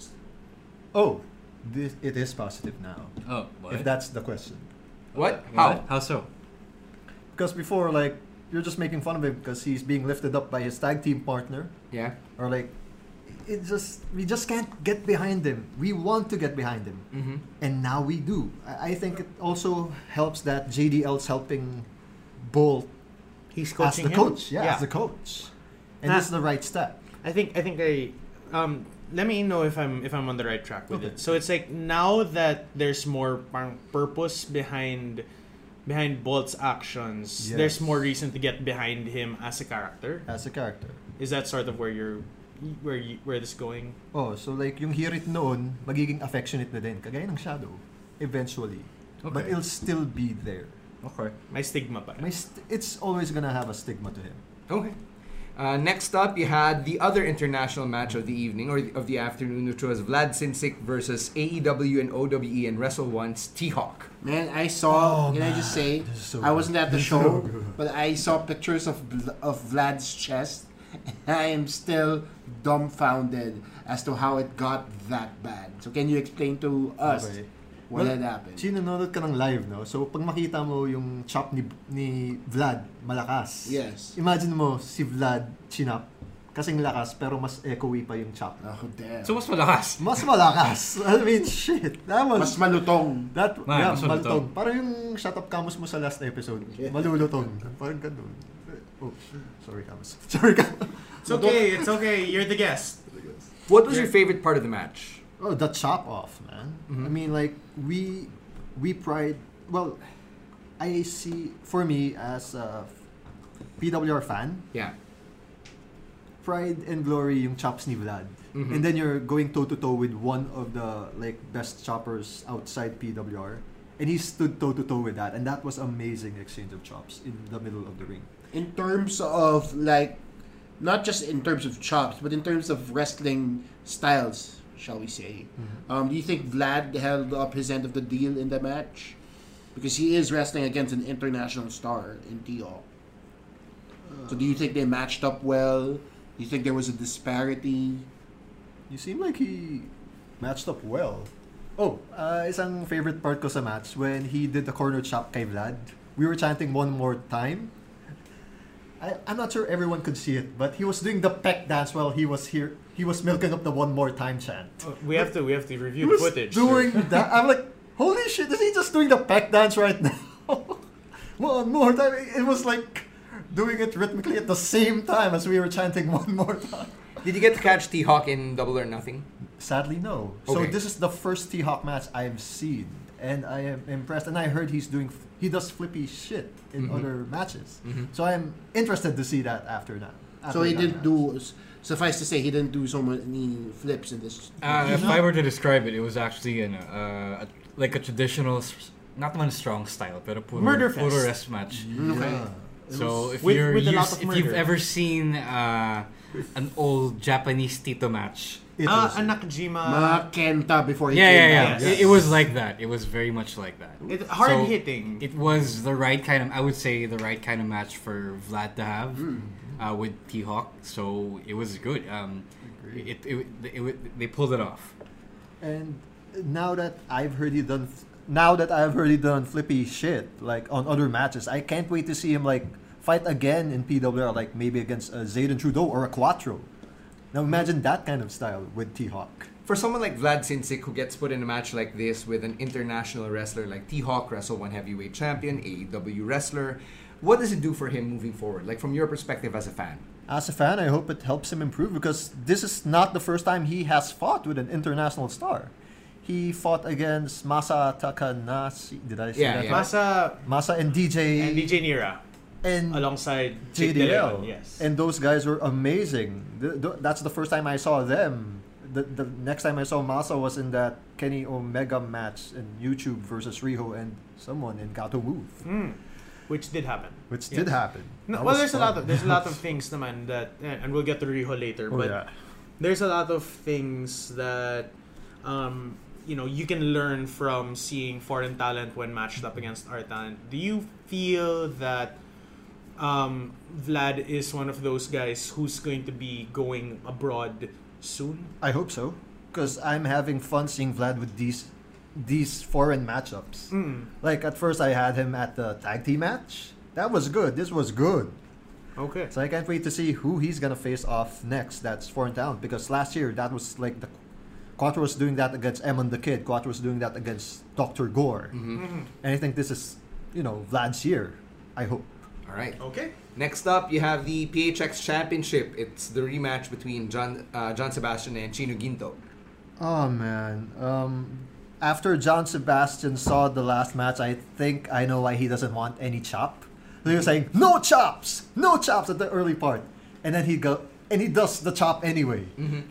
Oh, it is positive now. Oh, what? If that's the question. What? How? How so? Because before, like, you're just making fun of him because he's being lifted up by his tag team partner. Yeah. Or like, we just can't get behind him. We want to get behind him. And now we do. I think it also helps that JDL's helping Bolt He's as coaching the him? coach. Yeah, as the coach. And this is the right step. I think let me know if I'm on the right track with it. So it's like, now that there's more purpose behind Bolt's actions, Yes. there's more reason to get behind him as a character. As a character. Is that sort of where this is going? Oh, so like yung hirit noon, magiging affectionate na din, kagaya ng Shadow, eventually. But it'll still be there. Okay. May stigma pa rin. It's always gonna have a stigma to him. Okay. Next up, you had the other international match of the evening, or of the afternoon, which was Vlad Sinsik versus AEW and OWE and Wrestle One's T-Hawk. Man, I saw. Oh, can I man. just say, This is so I wasn't at the good. show, So good. but I saw pictures of Vlad's chest, and I am still dumbfounded as to how it got that bad. So can you explain to us Okay. what Well, had happened? nanonood ka ng live, no? So, pag makita mo yung chop ni Vlad, malakas. Yes. Imagine mo si Vlad chinap, kasing lakas, pero mas echoey pa yung chop. Oh, damn. So mas malakas. Mas malakas. I mean, shit. That was... Mas malutong. That, Man, yeah, mas malutong. malutong. Parang yung shut up Camus mo sa last episode. Malulutong. Parang ganun. Oh, sorry Camus. Sorry Camus. It's okay. You're the guest. What was your favorite part of the match? Oh, the chop off, man. I mean, like, we pride... Well, I see, for me, as a PWR fan, Yeah. pride and glory yung chops ni Vlad. And then you're going toe-to-toe with one of the, like, best choppers outside PWR. And he stood toe-to-toe with that. And that was amazing exchange of chops in the middle of the ring. In terms of, like, not just in terms of chops, but in terms of wrestling styles, shall we say. Do you think Vlad held up his end of the deal in the match? Because he is wrestling against an international star in T-Hawk. So do you think they matched up well? Do you think there was a disparity? You seem like he matched up well. Oh, isang favorite part ko sa match, when he did the corner chop kay Vlad, we were chanting one more time. I'm not sure everyone could see it, but he was doing the peck dance while he was here. He was milking up the one more time chant. We have to review He the was footage. doing that. I'm like, holy shit, is he just doing the peck dance right now? One more time. It was like doing it rhythmically at the same time as we were chanting one more time. Did you get to catch T-Hawk in Double or Nothing? Sadly, no. So Okay. this is the first T-Hawk match I've seen, and I am impressed. And I heard he does flippy shit in other matches. So I'm interested to see that after that. So he didn't do, suffice to say, he didn't do so many flips in this. If I were to describe it, it was actually like a traditional, not one strong style, but a Murder fest. puro rest match. Yeah. So if With you're a lot used, of if you've murder. ever seen an old Japanese Tito match. It was A Nakajima. Mga Kenta before he Yeah, came yeah, back. yeah. Yes. It was like that. It was very much like that. It's hard So, hitting. It was the right kind of, I would say, the right kind of match for Vlad to have with T-Hawk. So it was good. They pulled it off. And now that I've heard you done flippy shit like on other matches, I can't wait to see him like fight again in PWR, like maybe against Zayden Trudeau or a Quattro. Now imagine that kind of style with T-Hawk. For someone like Vlad Sinsik who gets put in a match like this with an international wrestler like T-Hawk, Wrestle 1 heavyweight champion, AEW wrestler, what does it do for him moving forward? Like from your perspective as a fan? As a fan, I hope it helps him improve because this is not the first time he has fought with an international star. He fought against Masa Takanashi. Did I say that? Yeah. Masa Masa and DJ and DJ Nira and alongside Jake De JDL. Leon, yes. And those guys were amazing. That's the first time I saw them. The next time I saw Masa was in that Kenny Omega match in YouTube versus Riho and someone in Gato Move. Which did happen. Which did happen. No, That well, was there's a fun. lot of things naman that, and we'll get to Riho later, Oh, but yeah. there's a lot of things that you can learn from seeing foreign talent when matched up against our talent. Do you feel that Vlad is one of those guys who's going to be going abroad soon? I hope so. Because I'm having fun seeing Vlad with these foreign matchups. Like at first I had him at the tag team match. That was good. This was good. Okay. So I can't wait to see who he's gonna face off next. That's foreign talent because last year that was like the Quattro was doing that against Emon the Kid. Quattro was doing that against Dr. Gore. And I think this is Vlad's year. I hope. All right. Okay. Next up, you have the PHX Championship. It's the rematch between John Sebastian and Chino Ginto. Oh man. After John Sebastian saw the last match, I think I know why he doesn't want any chop. So he was saying, "No chops! No chops" at the early part. And then he does the chop anyway.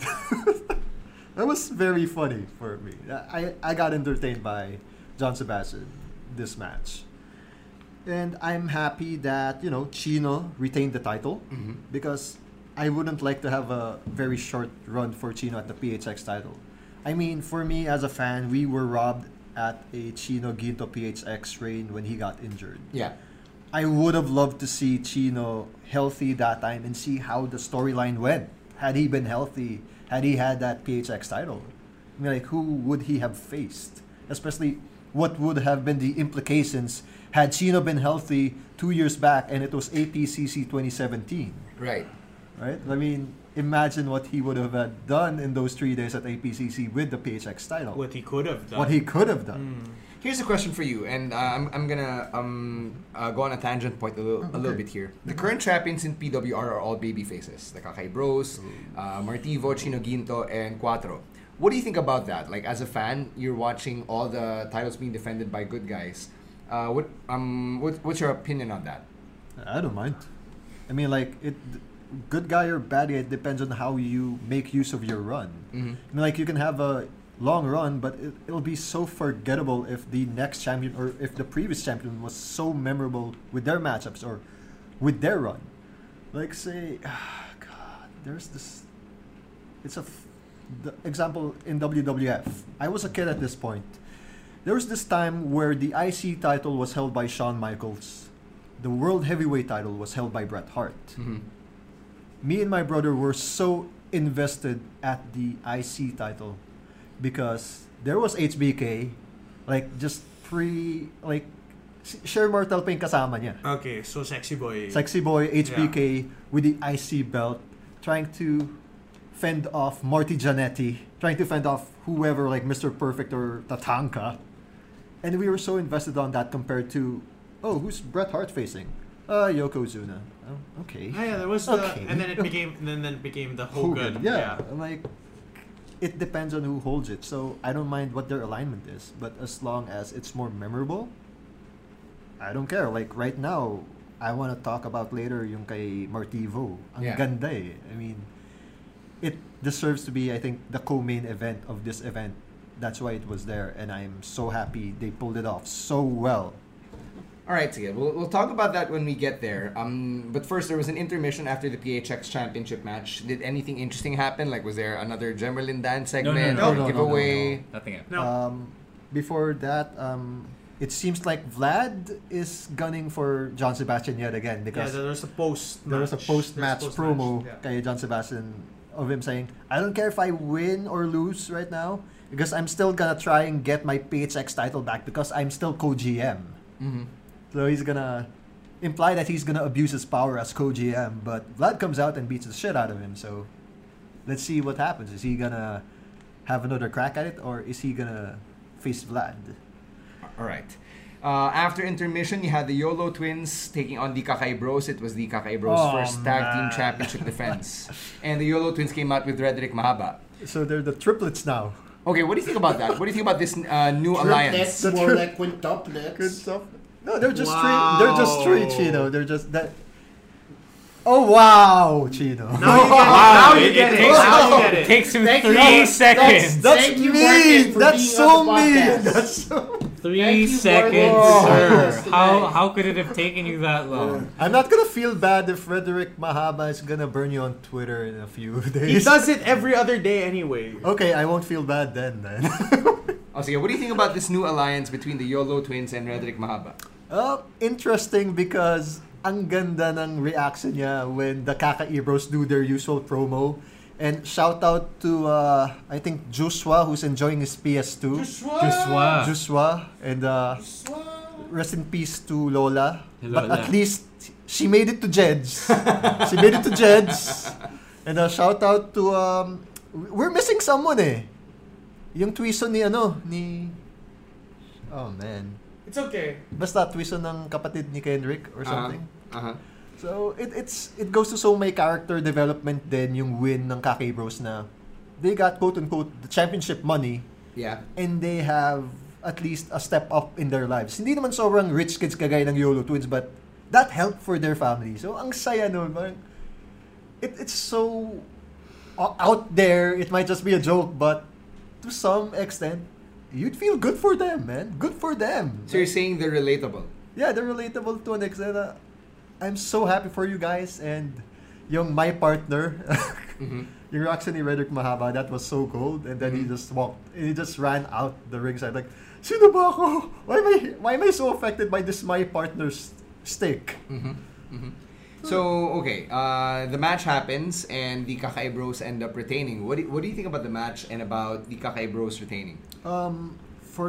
That was very funny for me. I got entertained by John Sebastian this match. And I'm happy that, Chino retained the title because I wouldn't like to have a very short run for Chino at the PHX title. I mean, for me as a fan, we were robbed at a Chino Ginto PHX reign when he got injured. Yeah. I would have loved to see Chino healthy that time and see how the storyline went. Had he been healthy, had he had that PHX title, I mean, like, who would he have faced? Especially, what would have been the implications had Chino been healthy 2 years back and it was APCC 2017? Right. Right? I mean, imagine what he would have done in those 3 days at APCC with the PHX title. What he could have done. What he could have done. Here's a question for you, and I'm gonna go on a tangent point a little bit here. The current champions in PWR are all baby faces, the Kakay Bros, Martivo, Chino Ginto, and Quattro. What do you think about that? Like, as a fan, you're watching all the titles being defended by good guys. What's your opinion on that? I don't mind. I mean, like, good guy or bad guy, it depends on how you make use of your run. I mean, like, you can have a long run, but it'll be so forgettable if the next champion or if the previous champion was so memorable with their matchups or with their run. Like, say, God, there's this. The example in WWF. I was a kid at this point. There was this time where the IC title was held by Shawn Michaels. The World Heavyweight title was held by Bret Hart. Me and my brother were so invested at the IC title because there was HBK, like just Sher Mortal pa yung kasama niya. Okay, so Sexy Boy. Sexy Boy, HBK with the IC belt, trying to fend off Marty Jannetty, trying to fend off whoever like Mr. Perfect or Tatanka. And we were so invested on that compared to, who's Bret Hart facing? Yokozuna. Oh, okay. Yeah, there was Okay. and then it became the Hogan. Yeah. I'm like, it depends on who holds it. So I don't mind what their alignment is, but as long as it's more memorable, I don't care. Like right now, I want to talk about later yung kay Martivo. Ang ganda eh. I mean, it deserves to be, I think, the co-main event of this event. That's why it was there, and I'm so happy they pulled it off so well. All right, sige. We'll talk about that when we get there. But first, there was an intermission after the PHX Championship match. Did anything interesting happen? Like, was there another Gemerlin Dan segment or giveaway? Nothing else. No. Before that, it seems like Vlad is gunning for John Sebastian yet again because there was a post-match promo yeah. kay John Sebastian of him saying, I don't care if I win or lose right now because I'm still gonna try and get my PHX title back because I'm still co-GM. Mm-hmm. So he's gonna imply that he's gonna abuse his power as co-GM, but Vlad comes out and beats the shit out of him. So let's see what happens. Is he gonna have another crack at it, or is he gonna face Vlad? All right. After intermission, you had the YOLO Twins taking on the Kakay Bros. It was the Kakay Bros' first tag team championship defense, and the YOLO Twins came out with Redrick Mahaba. So they're the triplets now. Okay, what do you think about that? What do you think about this new alliance? Triplets, more like quintuplets. No, they're just three. They're just three, Chino. They're just that. Oh wow, Chino! Now you get it. Now you get it. It takes him Thank you. 3 seconds. That's Thank you, mean. Martin, for That's being so on the mean. podcast. That's so. 3 seconds, sir. How could it have taken you that long? I'm not gonna feel bad if Redrick Mahaba is gonna burn you on Twitter in a few days. He does it every other day anyway. Okay, I won't feel bad then. Oh, so yeah, what do you think about this new alliance between the YOLO Twins and Redrick Mahaba? Interesting because ang ganda ng reaction niya when the Kakay Bros do their usual promo. And shout out to I think Joshua who's enjoying his PS2. Joshua. And rest in peace to Lola. But at least she made it to Jed's. And shout out to we're missing someone eh. Yung tuition ni oh man. It's okay. Basta tuition ng kapatid ni Kendrick or something. Uh-huh. So it goes to so may character development din yung win ng Kakay Bros na they got quote unquote the championship money. Yeah. And they have at least a step up in their lives. Hindi naman sobrang rich kids kagaya ng YOLO Twins, but that helped for their family. So ang saya nun. It's so out there. It might just be a joke, but to some extent, you'd feel good for them, man. Good for them. So you're saying they're relatable? Yeah, they're relatable to an extent. I'm so happy for you guys. And yung my partner, yung reaction ni Redrick Mahaba, that was so gold. And then he just ran out the ringside like, sino ba ako? Why am I so affected by this my partner's stick? So, okay, the match happens and the Kakay Bros end up retaining. What do you think about the match and about the Kakay Bros retaining? For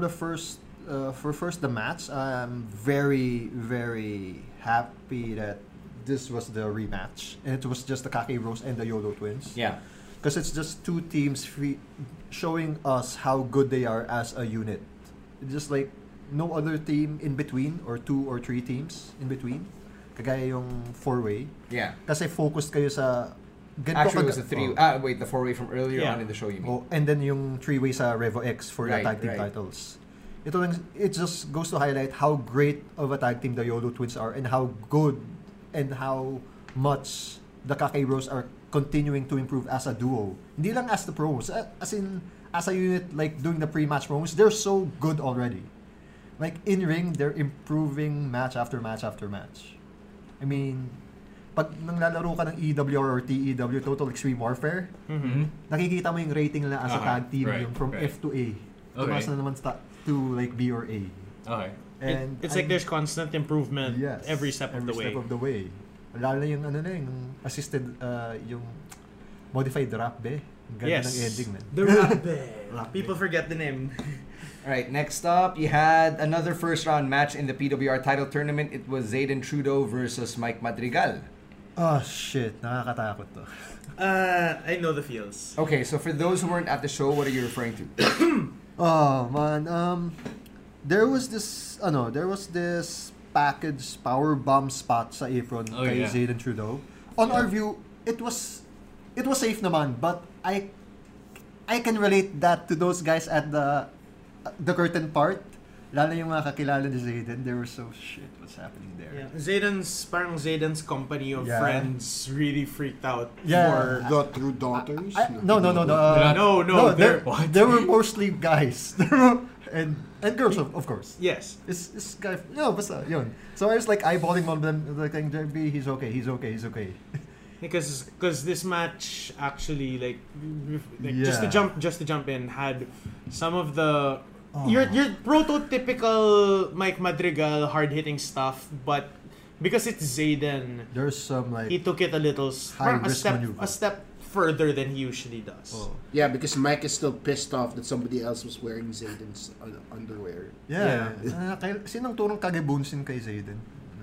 the match, I'm very, very happy that this was the rematch. And it was just the Kakay Bros and the YOLO Twins. Yeah. Because it's just two teams showing us how good they are as a unit. It's just like no other team in between or 2 or 3 teams in between. Kagaya yung 4-way. Yeah. Kasi focused kayo sa... Actually, it was the 3... the 4-way from earlier on in the show, you mean? Oh, and then yung 3-way sa Revo X for the tag team titles. It just goes to highlight how great of a tag team the YOLO Twins are and how good and how much the Kakay Bros are continuing to improve as a duo. Hindi lang as the promos. As in, as a unit, like doing the pre-match promos, they're so good already. Like, in-ring, they're improving match after match after match. I mean, pag nanglalaro ka ng EWR or TEW, Total Extreme Warfare, nakikita mo yung rating nila as a tag team, yung from F to A. Tumas na naman to like B or A. Okay. And it's like there's constant improvement every step of the way. Lalo na yung yung assisted, yung modified rap be. Ganda ng ending, man. The rap be. People forget the name. Alright, next up, you had another first-round match in the PWR title tournament. It was Zayden Trudeau versus Mike Madrigal. Oh, shit. Nakakatakot to. I know the feels. Okay, so for those who weren't at the show, what are you referring to? Oh, man. There was this package power bomb spot sa apron kay Zayden Trudeau. On our view, it was safe naman, but I can relate that to those guys at the curtain part lalo yung mga kakilala ni Zayden, they were so, shit, what's happening there? Yeah. Zayden's company of Yeah. friends really freaked out. Yeah. The True Daughters? No. No, They were mostly guys. and girls, of course. Yes. This guy, no, basta, yun. So I was like eyeballing all of them, like, he's okay. Because this match actually like Yeah. just to jump in had some of the your prototypical Mike Madrigal hard hitting stuff, but because it's Zayden, There's some like he took it a little high-risk maneuver. a step further than he usually does. Oh. Yeah, because Mike is still pissed off that somebody else was wearing Zayden's underwear. Yeah. Sinong turong kagebunsin kay Zayden?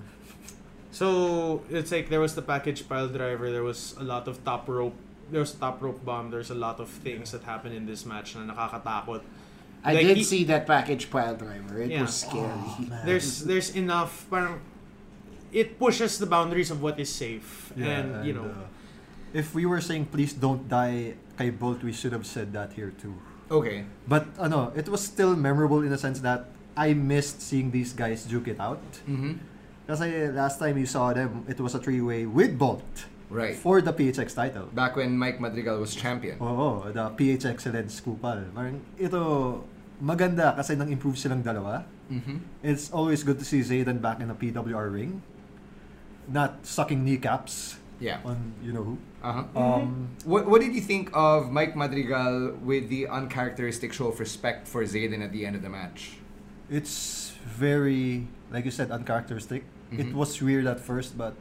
So it's like there was the package pile driver, there was a lot of top rope bomb, there's a lot of things that happened in this match na nakakatakot. I Like, did he- see that package pile driver. It Yeah. was scary. There's enough parang it pushes the boundaries of what is safe. And you know, if we were saying please don't die kay Bolt, we should have said that here too. Okay. But it was still memorable in the sense that I missed seeing these guys duke it out. Mm-hmm. Kasi last time you saw them, it was a three-way with Bolt. Right. For the PHX title. Back when Mike Madrigal was champion. Oo, the PH Excellence Kupal. Parang ito, maganda kasi nang improve silang dalawa. Mm-hmm. It's always good to see Zayden back in a PWR ring. Not sucking kneecaps Yeah. on you-know-who. Uh-huh. What did you think of Mike Madrigal with the uncharacteristic show of respect for Zayden at the end of the match? It's very, like you said, uncharacteristic. It was weird at first, but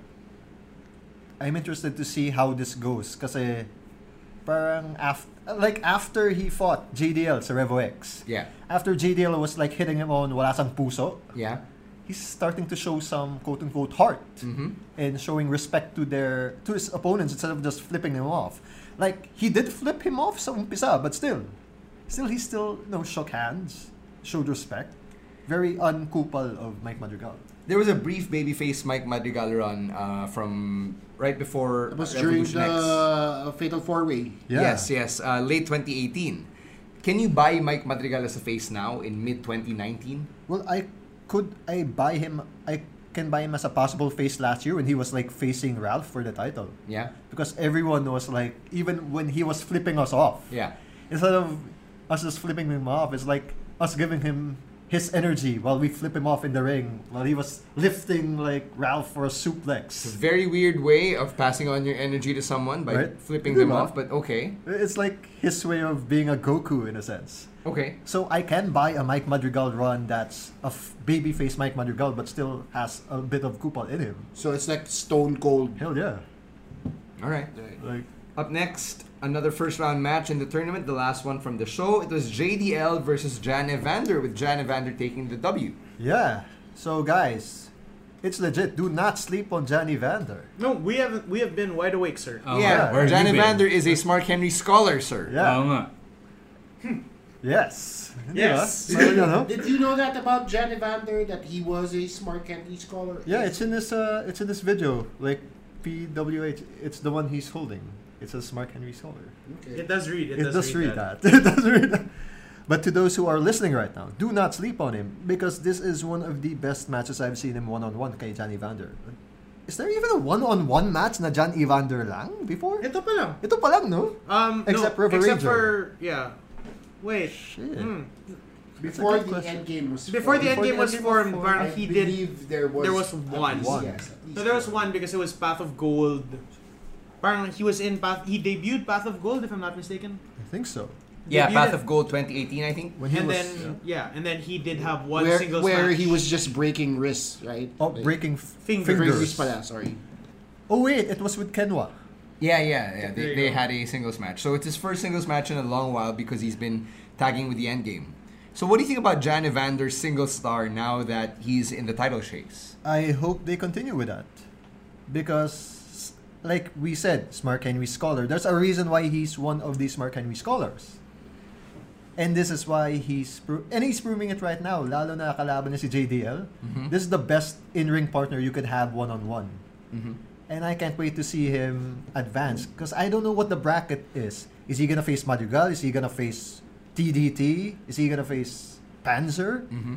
I'm interested to see how this goes. Kasi parang after he fought JDL sa Revo X, Yeah. after JDL was like hitting him on wala sang puso, Yeah. he's starting to show some quote-unquote heart Mm-hmm. and showing respect to his opponents instead of just flipping them off. Like, he did flip him off sa umpisa, but still he still shook hands, showed respect. Very unkupal of Mike Madrigal. There was a brief babyface Mike Madrigal run from right before It was during Revolution X. the Fatal 4-Way. Yeah. Yes. Late 2018. Can you buy Mike Madrigal as a face now in mid 2019? Well, I can buy him as a possible face last year when he was like facing Ralph for the title. Yeah. Because everyone was like, even when he was flipping us off, Yeah. instead of us just flipping him off, it's like us giving him his energy while we flip him off in the ring while he was lifting like Ralph for a It's a suplex. very weird way of passing on your energy to someone by Right. flipping them Diba? off, but okay. It's like his way of being a Goku in a sense. Okay. So I can buy a Mike Madrigal run that's a babyface Mike Madrigal but still has a bit of Kupal in him. So it's like Stone Cold. Hell yeah. All right. Like, Up next, another first round match in the tournament, the last one from the show. It was JDL versus Jan Evander, with Jan Evander taking the W. yeah. So guys, it's legit. Do not sleep on Jan Evander. no, we have been wide awake, sir. Oh, Yeah, where have Jan you been? Evander is a Smart Henry scholar, sir. Yeah. Oo nga. Yes. Yes. Diba? So, you know? Did you know that about Jan Evander, that he was a Smart Candy scholar? Yeah, it's in this video. Like PWH, it's the one he's holding. It's a Smart Henry scholar. Okay. It does read. It does read that. It does read that. But to those who are listening right now, do not sleep on him because this is one of the best matches I've seen him one-on-one kay Jan Evander. Is there even a one-on-one match na Jan Evander lang before? Ito pa lang. Ito pa lang, no? Except no, River except Ranger. for yeah. Wait. Shit. Before It's a good the question. end game was Before the formed, end game was formed, I parang he did. believe there was one. at least, yes, at least So there was one. one because it was Path of Gold. Parang he was in Path. He debuted Path of Gold, if I'm not mistaken. I think so. Yeah, Debuted Path it. of Gold 2018, I think. When he And was then and then he did have one where singles where match. he was just breaking wrists, right? Like, breaking Fingers. breaking wrists pala, sorry. Oh wait, it was with Kenwa. Yeah. There you They go. had a singles match. So it's his first singles match in a long while because he's been tagging with the Endgame. So what do you think about Jan Evander's single star now that he's in the title chase? I hope they continue with that. Because, like we said, Smart Henry Scholar, there's a reason why he's one of the Smart Henry Scholars. And this is why he's proving it right now. Lalo na kalaban niya si JDL. This is the best in-ring partner you could have one-on-one. And I can't wait to see him advance. Because I don't know what the bracket is. Is he gonna face Madrigal? Is he gonna face TDT? Is he gonna face Panzer?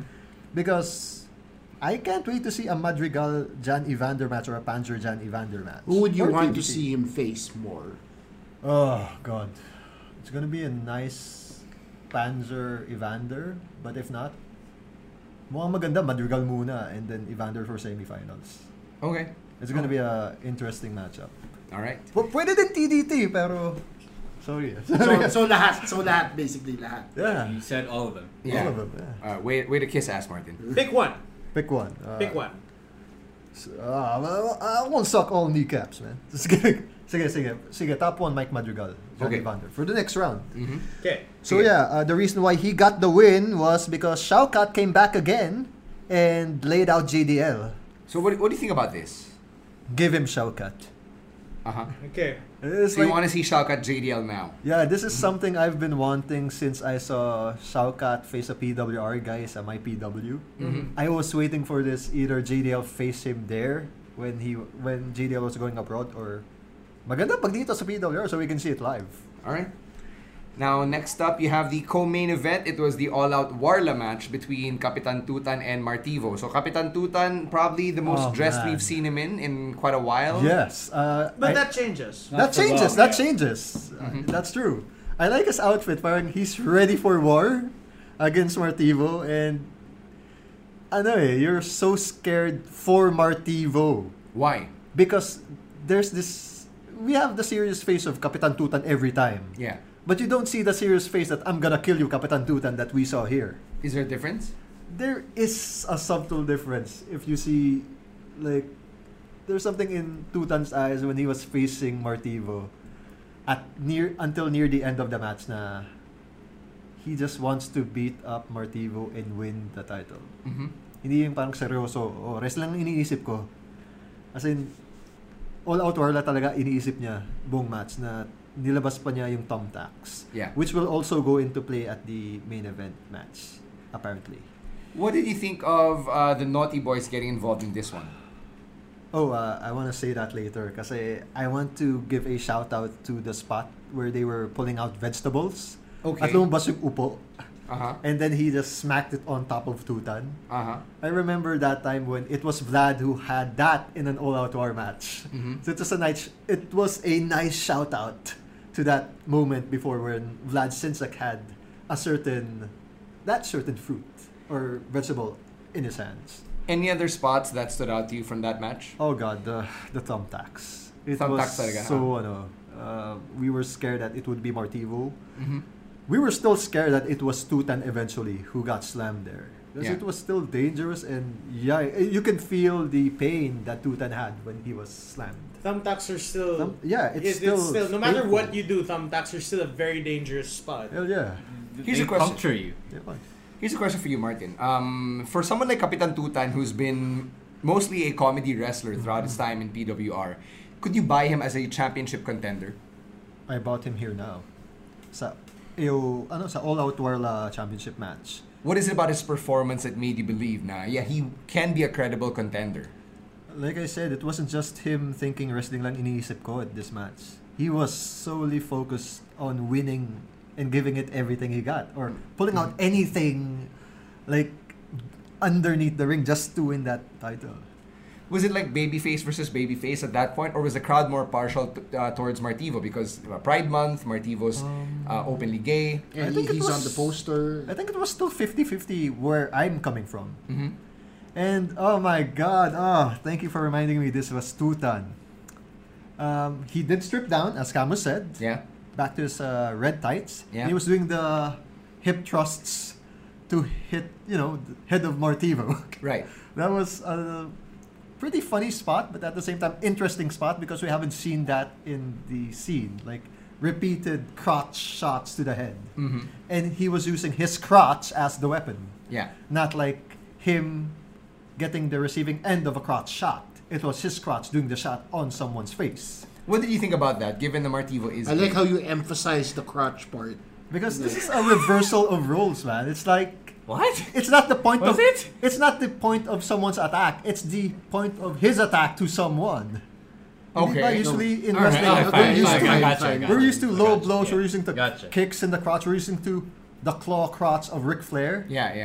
Because I can't wait to see a Madrigal Jan Evander match or a Panzer Jan Evander match. Who would you Or want to PBC. see him face more? Oh, God. It's gonna be a nice Panzer Evander, but if not, mukhang maganda Madrigal muna and then Evander for semifinals. Okay. It's gonna be a interesting matchup. All right. Pwede din TDT, pero... Sorry. So lahat, basically lahat. Yeah. You said all of them. Yeah. All of them, yeah. Way to kiss ass, Martin. Pick one. Pick one. Pick one. Well, I won't suck all kneecaps, man. Sige, top one, Mike Madrigal. Okay. Evander, for the next round. Okay. So yeah, the reason why he got the win was because Shaukat came back again and laid out JDL. So what do you think about this? Give him Shaukat. Uh-huh. Okay. It's So you like- want to see Shaukat JDL now? Yeah, this is something I've been wanting since I saw Shaukat face a PWR guy sa my PW. I was waiting for this, either JDL face him there when JDL was going abroad, or maganda pag dito sa PWR so we can see it live. All right. Now, next up, you have the co-main event. It was the all-out Warla match between Kapitan Tutan and Martivo. So, Kapitan Tutan, probably the most dressed man. we've seen him in quite a while. Yes. But that changes. That changes. That changes. That's true. I like his outfit. Parang he's ready for war against Martivo, and you're so scared for Martivo Why? because there's this. We have the serious face of Kapitan Tutan every time, Yeah. but you don't see the serious face that I'm gonna kill you, Kapitan Tutan, that we saw here. Is there a difference? There is a subtle difference if you see, like, there's something in Tutan's eyes when he was facing Martivo until near the end of the match na he just wants to beat up Martivo and win the title. Mm-hmm. Hindi yung parang seryoso, rest lang iniisip ko. As in, all-out Warla talaga iniisip niya buong match na nilabas pa niya yung thumbtacks. Yeah. Which will also go into play at the main event match, apparently. What did you think of the Naughty Boys getting involved in this one? I want to say that later kasi I want to give a shout out to the spot where they were pulling out vegetables. Okay. At lumabas yung upo. Uh-huh. And then he just smacked it on top of Tutan. Uh-huh. I remember that time when it was Vlad who had that in an all-out war match. So it was a nice shout out to that moment before when Vlad Sinsak had that certain fruit or vegetable in his hands. Any other spots that stood out to you from that match? Oh God, the thumbtacks. It Thumbtacks was talaga, so we were scared that it would be Martivo. Mm-hmm. We were still scared that it was Tutan eventually who got slammed there. Because Yeah. it was still dangerous, and you can feel the pain that Tutan had when he was slammed. Thumbtacks are still. It's still. No matter painful. what you do, thumbtacks are still a very dangerous spot. Hell yeah. Here's They a question. puncture you. Yeah. Here's a question for you, Martin. For someone like Kapitan Tutan, who's been mostly a comedy wrestler throughout his time in PWR, could you buy him as a championship contender? I bought him here now. Sa all-out Warla championship match. What is it about his performance that made you believe na, yeah, he can be a credible contender? Like I said, it wasn't just him thinking wrestling lang iniisip ko at this match. He was solely focused on winning and giving it everything he got, or pulling out anything like underneath the ring just to win that title. Was it like babyface versus babyface at that point, or was the crowd more partial towards Martivo because Pride Month, Martivo's openly gay? And I think it he's was- on the poster. I think it was still 50-50 where I'm coming from. Mm-hmm. And oh my God, thank you for reminding me this was Tutan. He did strip down, as Camus said, Yeah. back to his red tights. Yeah. And he was doing the hip thrusts to hit, the head of Martivo. Right. That was a pretty funny spot, but at the same time, interesting spot because we haven't seen that in the scene. Like, repeated crotch shots to the head. Mm-hmm. And he was using his crotch as the weapon. Yeah. Not like him getting the receiving end of a crotch shot. It was his crotch doing the shot on someone's face. What did you think about that, given the Martivo is I like gay? how you emphasize the crotch part. Because this is a reversal of roles, man. It's like, What? it's not the point Was of it? It's not the point of someone's attack. It's the point of his attack to someone. Hindi ba Okay. usually in All right, wrestling, okay, we're fine, used fine, to I gotcha. we're used to low blows. Yeah. We're used to Gotcha. kicks in the crotch. We're used to the claw crotch of Ric Flair. Yeah, yeah.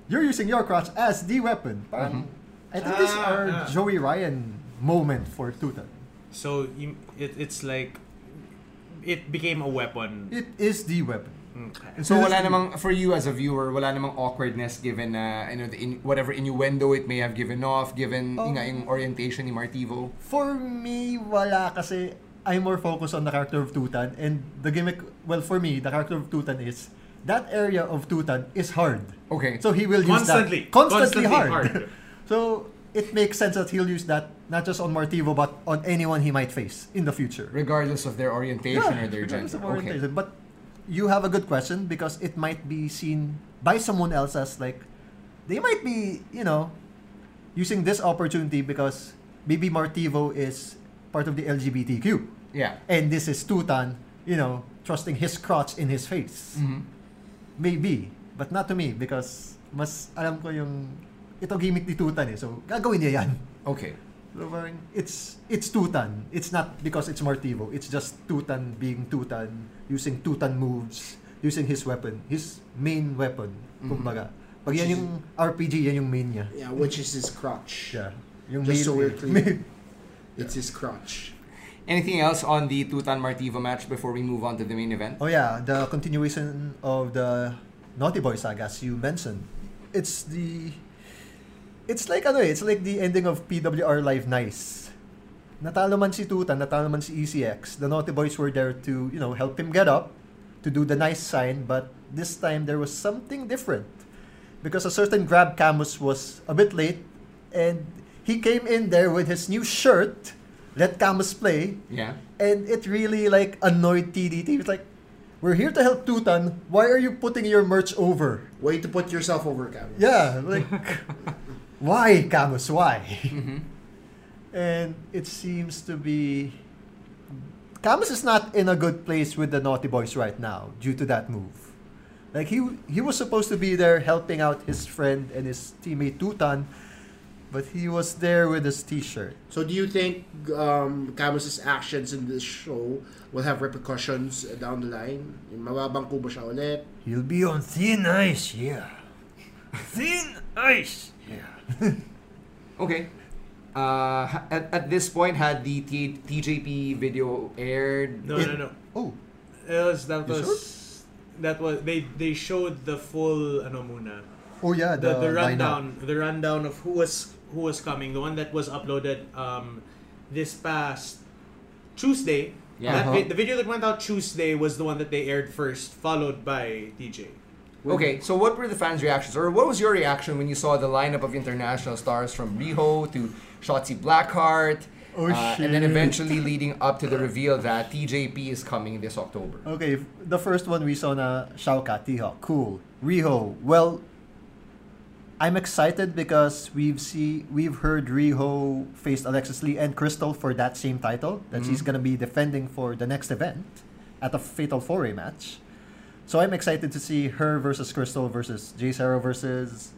you're using your crotch as the weapon. Parang, I think this is our Joey Ryan moment for Tutan. So it's like it became a weapon. It is the weapon. Okay. So wala namang, for you as a viewer, wala namang awkwardness given whatever innuendo it may have given off, given yung orientation ni Martivo? For me, wala kasi I'm more focused on the character of Tutan, and the gimmick, well, for me, the character of Tutan is that area of Tutan is hard. Okay. So he will use that constantly hard. So it makes sense that he'll use that not just on Martivo but on anyone he might face in the future, regardless of their orientation or their regardless gender. of orientation. But you have a good question because it might be seen by someone else as like they might be, using this opportunity because maybe Martivo is part of the LGBTQ. Yeah. And this is Tutan, thrusting his crotch in his face. Mm-hmm. Maybe, but not to me because mas alam ko yung ito gimmick ni Tutan eh. So gagawin niya yan. Okay. So parang it's Tutan. It's not because it's Martivo. It's just Tutan being Tutan, using Tutan moves, using his weapon, his main weapon. Kumbaga. Pag yan yung RPG, yan yung main niya. Yeah, which is his crotch. Yeah. Yung Just so we're clear. It's Yeah. his crotch. Anything else on the Tutan Martivo match before we move on to the main event? Oh yeah, the continuation of the Naughty Boy saga, as you mentioned. It's like the ending of PWR Live Nice. Natalo man si Tutan, natalo man si ECX. The Naughty Boys were there to, help him get up, to do the nice sign, but this time there was something different. Because a certain Grab Camus was a bit late, and he came in there with his new shirt, let Camus play. Yeah. And it really annoyed TDT. It was like, we're here to help Tutan. Why are you putting your merch over? Way to put yourself over, Camus. Yeah, why, Camus? Why? Mm-hmm. And it seems to be Camus is not in a good place with the Naughty Boys right now due to that move. He was supposed to be there helping out his friend and his teammate Tutan, but he was there with his t-shirt. So do you think Camus's actions in this show will have repercussions down the line? Mababangko ba siya ulit? He'll be on thin ice, yeah. Thin ice, yeah. Okay. At this point, had the TJP video aired? No. Oh. That was they showed the full muna. Oh yeah, the rundown. The rundown of who was coming. The one that was uploaded this past Tuesday. Yeah. The video that went out Tuesday was the one that they aired first, followed by DJ. Okay, so what were the fans' reactions, or what was your reaction when you saw the lineup of international stars from Riho to Shotzi Blackheart, and then eventually leading up to the reveal that TJP is coming this October? Okay, the first one we saw na Shao Kahn, T-Hawk, cool. Riho, well, I'm excited because we've heard Riho faced Alexis Lee and Crystal for that same title that she's gonna be defending for the next event at a Fatal 4-Way match. So I'm excited to see her versus Crystal versus Jay Sarah versus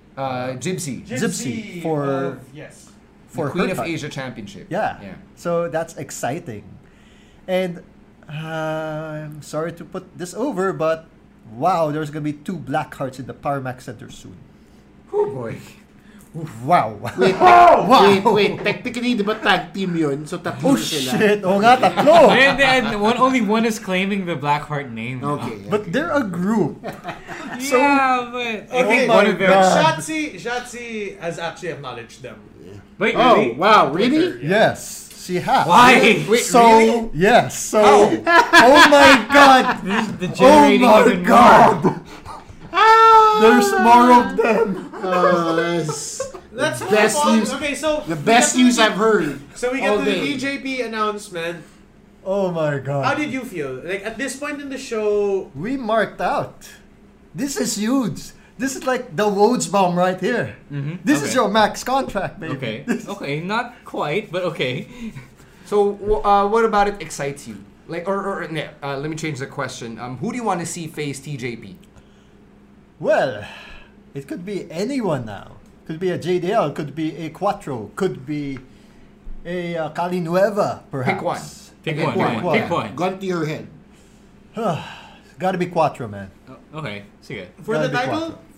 Gypsy for the Queen her of title. Asia Championship. Yeah. So that's exciting. And I'm sorry to put this over, but wow, there's gonna be 2 Black Hearts in the Power Max Center soon. Oh boy. Wow. Wait. Technically, di ba tag team yun? So tatlo sila. Shit. Oo nga, tatlo. And only one is claiming the Blackheart name. Okay. But they're a group. Yeah, but Okay, one of them. Shotzi has actually acknowledged them. Wait, Oh, really? wow. Really? Yes. She has. Why? Wait, So, really? yes. So, oh my God. This is degenerating Oh my even God. more. There's more of them. That's best news. Okay, so The best news I've heard. So we get all to the day. TJP announcement. Oh my God. How did you feel? Like at this point in the show, We marked out. This is huge. This is like the Woj bomb right here. This is Okay. your max contract, baby. Okay. Okay, not quite, but okay. So what about it excites you? Let me change the question. Who do you want to see face TJP? Well, it could be anyone now. Could be a JDL, could be a Quattro, could be a Cali Nueva, perhaps. Pick Okay, one. Pick one. Gun to your head. Gotta be Quattro, man. Okay, sige. for the Gotta be title, Quattro.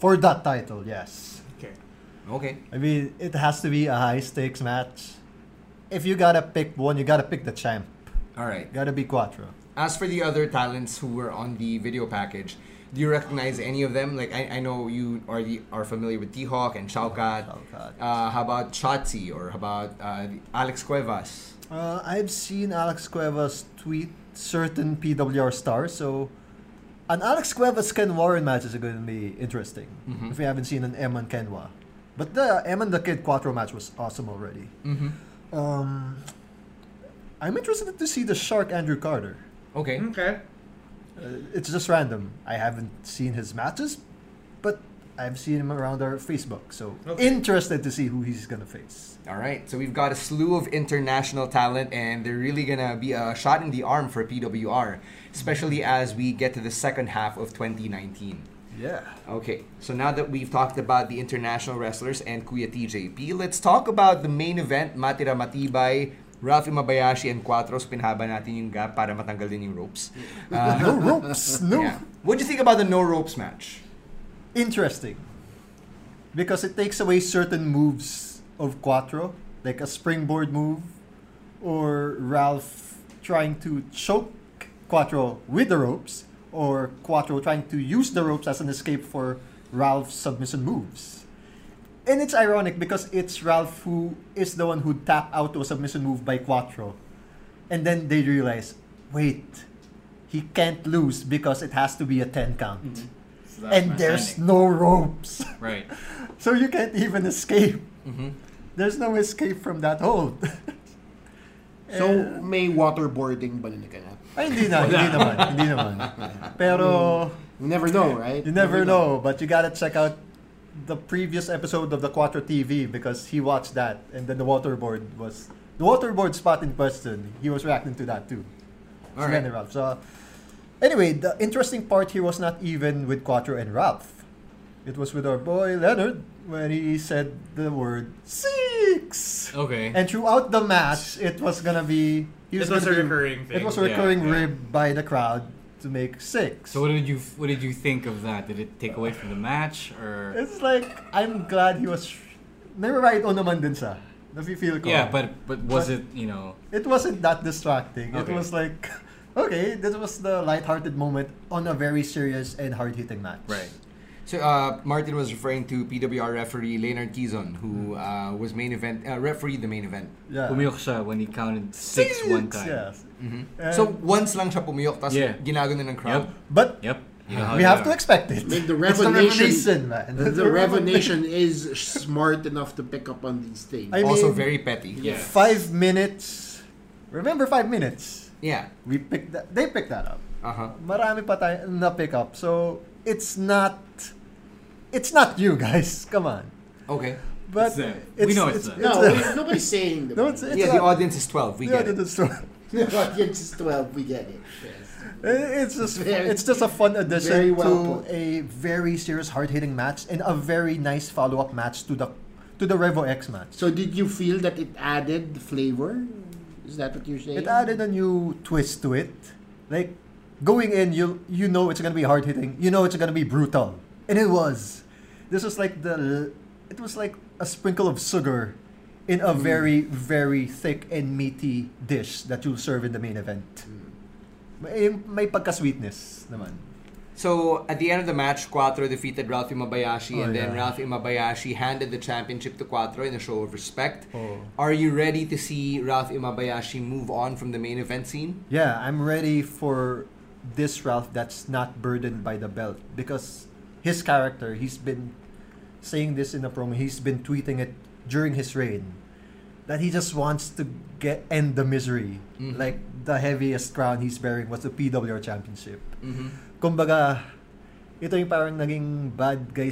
For that title, yes. Okay. I mean, it has to be a high stakes match. If you gotta pick one, you gotta pick the champ. All right. Gotta be Quattro. As for the other talents who were on the video package, do you recognize any of them? Like I know you are familiar with T-Hawk and Shaukat. How about Shotzi or how about Alex Cuevas? I've seen Alex Cuevas tweet certain PWR stars, so an Alex Cuevas Ken Warren match is going to be interesting if you haven't seen an Eman Kenwa. But the Eman the Kid Quattro match was awesome already. I'm interested to see the Shark Andrew Carter. Okay. It's just random. I haven't seen his matches, but I've seen him around our Facebook. So interested to see who he's gonna face. All right. So we've got a slew of international talent, and they're really gonna be a shot in the arm for PWR, especially as we get to the second half of 2019. Yeah. Okay, so now that we've talked about the international wrestlers and Kuya TJP, let's talk about the main event, Matira Matibay, Ralph Imabayashi, and Quattros. Pinahaba natin yung gap para matanggal din yung ropes. No ropes, no. Yeah. What do you think about the no ropes match? Interesting. Because it takes away certain moves of Quattro, like a springboard move, or Ralph trying to choke Quattro with the ropes, or Quattro trying to use the ropes as an escape for Ralph's submission moves. And it's ironic because it's Ralph who is the one who tapped out to a submission move by Quattro. And then they realize, wait, he can't lose because it has to be a 10 count. So that's And my there's standing. no ropes. Right. So you can't even escape. There's no escape from that hold. So, may waterboarding ba na kaya? Ay, hindi naman. Pero, You never know, right? you never know. But you gotta check out the previous episode of the Quattro TV because he watched that. And then the waterboard spot in question. He was reacting to that too. All right. Ralph. So, anyway, the interesting part here was not even with Quattro and Ralph. It was with our boy Leonard when he said the word 6. Okay. And throughout the match, it was gonna be. It was a recurring thing. It was a recurring Yeah, yeah. rib by the crowd to make 6. So what did you think of that? Did it take away from the match or? It's like I'm glad he was. Right on naman din siya. Nafe-feel ko. Yeah, but was But- it, you know? It wasn't that distracting. It Okay. was like, okay, this was the lighthearted moment on a very serious and hard-hitting match. Right. So Martin was referring to PWR referee Leonard Kizon, who was refereed the main event. Yeah. Pumiyok siya when he counted 6 one time. Yes. And- So once lang siya pumiyok, tapos Yeah. ginagano ng crowd. but Yep. You know how we they have are. to expect it. Like the It's the Revenation, Revenation, man. the Revenation is smart enough to pick up on these things. I Also mean, very petty. Yeah. 5 minutes. Remember 5 minutes? Yeah. They picked that up. Uh-huh. Marami pa tayo na pick up. So, it's not you guys. Come on. Okay. But It's them. We know it's them. No, nobody's saying the No, it's Yeah, the audience is 12. We get it. it's true. The audience is 12, we get it. Yes. It's just a fun Very addition well to a very serious, hard-hitting match and a very nice follow-up match to the Revo X match. So did you feel that it added flavor? Is that what you're saying? It added a new twist to it. Like going in, you know it's gonna be hard-hitting. You know it's gonna be brutal, and it was. This was like it was like a sprinkle of sugar in a very, very thick and meaty dish that you'll serve in the main event. May pagka-sweetness naman. So at the end of the match, Quattro defeated Ralph Imabayashi, and then yeah. Ralph Imabayashi handed the championship to Quattro in a show of respect. Oh. Are you ready to see Ralph Imabayashi move on from the main event scene? Yeah, I'm ready for this Ralph that's not burdened by the belt because his character, he's been saying this in a promo, he's been tweeting it during his reign that he just wants to end the misery. Like the heaviest crown he's bearing was the PWR Championship. Kumbaga, ito yung parang naging bad guy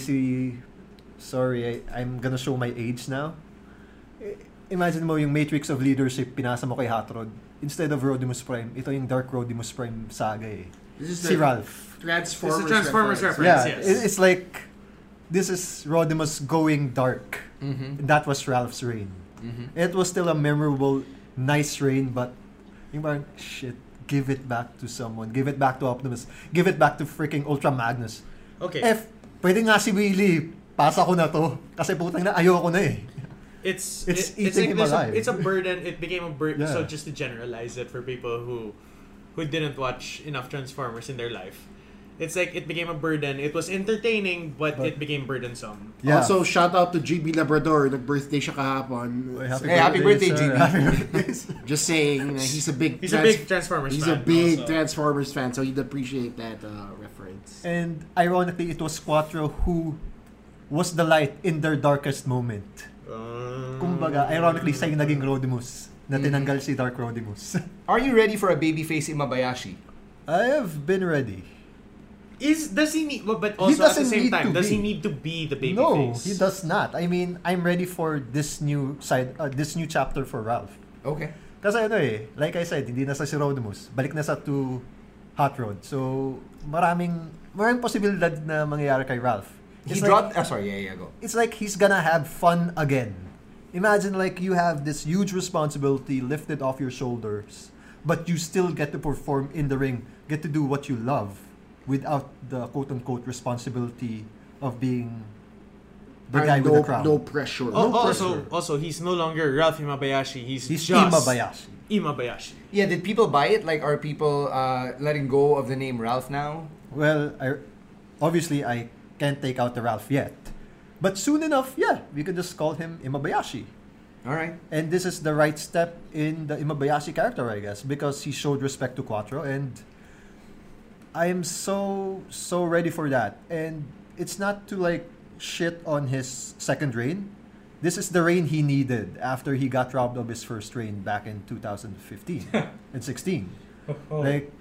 I'm gonna show my age now. Imagine mo yung Matrix of Leadership, pinasa mo kay Hot Rod. Instead of Rodimus Prime, ito yung Dark Rodimus Prime saga eh. This is Si the Ralph. Transformers, It's a Transformers reference. Yeah, Yes. it's like this is Rodimus going dark. That was Ralph's reign. It was still a memorable, nice reign, but yung parang, shit, give it back to someone. Give it back to Optimus. Give it back to freaking Ultra Magnus. Okay. pwede nga si Willie, pasa ko na to. Kasi putang na, ayoko na eh. It's eating him alive. It's a burden. It became a burden. Yeah. So just to generalize it for people who didn't watch enough Transformers in their life, it's like it became a burden. It was entertaining, but it became burdensome. Yeah. Also, shout out to GB Labrador. Nag-birthday siya kahapon. Happy birthday, GB. Happy birthday. Just saying, he's a big Transformers He's fan. a big also. Transformers fan, so he'd appreciate that reference. And ironically, it was Quattro who was the light in their darkest moment. Kumbaga, ironically, siya yung naging Rodimus na tinanggal si Dark Rodimus. Are you ready for a babyface Imabayashi? I have been ready. Does he need? But He also at the doesn't same need time, to does he be. need to be the baby No, face? he does not. I mean, I'm ready for this new this new chapter for Ralph. Okay. Kasi like I said, hindi na sa si Rodimus. Balik na sa to Hot Rod. So, maraming posibilidad na mangyayari kay Ralph. Go. It's like he's gonna have fun again. Imagine like you have this huge responsibility lifted off your shoulders, but you still get to perform in the ring, get to do what you love, without the quote-unquote responsibility of being the guy with the crown. No pressure. Also, he's no longer Ralph Imabayashi. He's just Imabayashi. Imabayashi. Yeah, did people buy it? Like, are people letting go of the name Ralph now? Well, obviously I can't take out the Ralph yet. But soon enough, yeah, we could just call him Imabayashi. All right. And this is the right step in the Imabayashi character, I guess, because he showed respect to Quattro, and I am so ready for that. And it's not to like shit on his second reign. This is the reign he needed after he got robbed of his first reign back in 2015 and 16. Like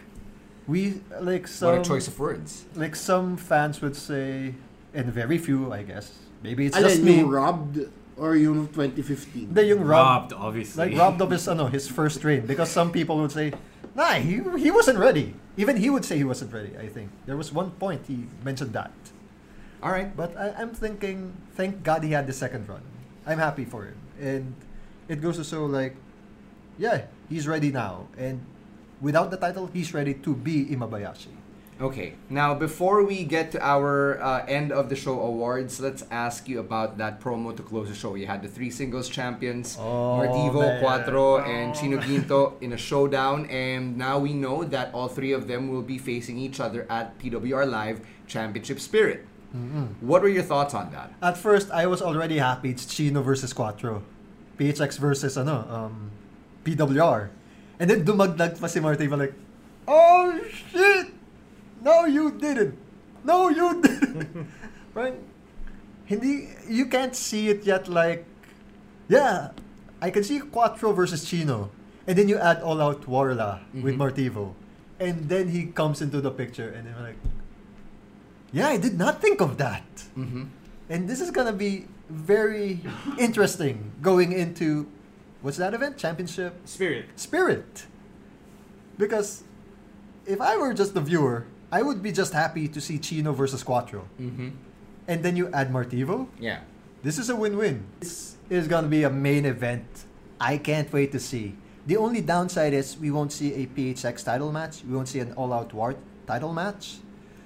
some What a choice of words. like some fans would say, and very few, I guess. Maybe it's just me. Yung robbed or yung 2015? Hindi, yung Robbed, obviously. Like robbed of his first reign, because some people would say, nah, he wasn't ready. Even he would say he wasn't ready. I think there was one point he mentioned that. All right. But I'm thinking, thank God he had the second run. I'm happy for him, and it goes to show like, yeah, he's ready now, and without the title, he's ready to be Imabayashi. Okay. Now, before we get to our end of the show awards, let's ask you about that promo to close the show. You had the three singles champions, Martivo, man. Quattro, and Chino Quinto in a showdown. And now we know that all three of them will be facing each other at PWR Live Championship Spirit. What were your thoughts on that? At first, I was already happy it's Chino versus Quattro. PHX versus PWR. And then dumagdag pa si Martivo like, oh shit! No, you didn't. No, you didn't. Right? You can't see it yet like, yeah, I can see Quattro versus Chino. And then you add All Out Warla with Martivo. And then he comes into the picture and I'm like, yeah, I did not think of that. And this is going to be very interesting going into, what's that event? Championship? Spirit. Because if I were just the viewer, I would be just happy to see Chino versus Quattro. And then you add Martivo. Yeah. This is a win-win. This is going to be a main event. I can't wait to see. The only downside is we won't see a PHX title match. We won't see an all-out war title match.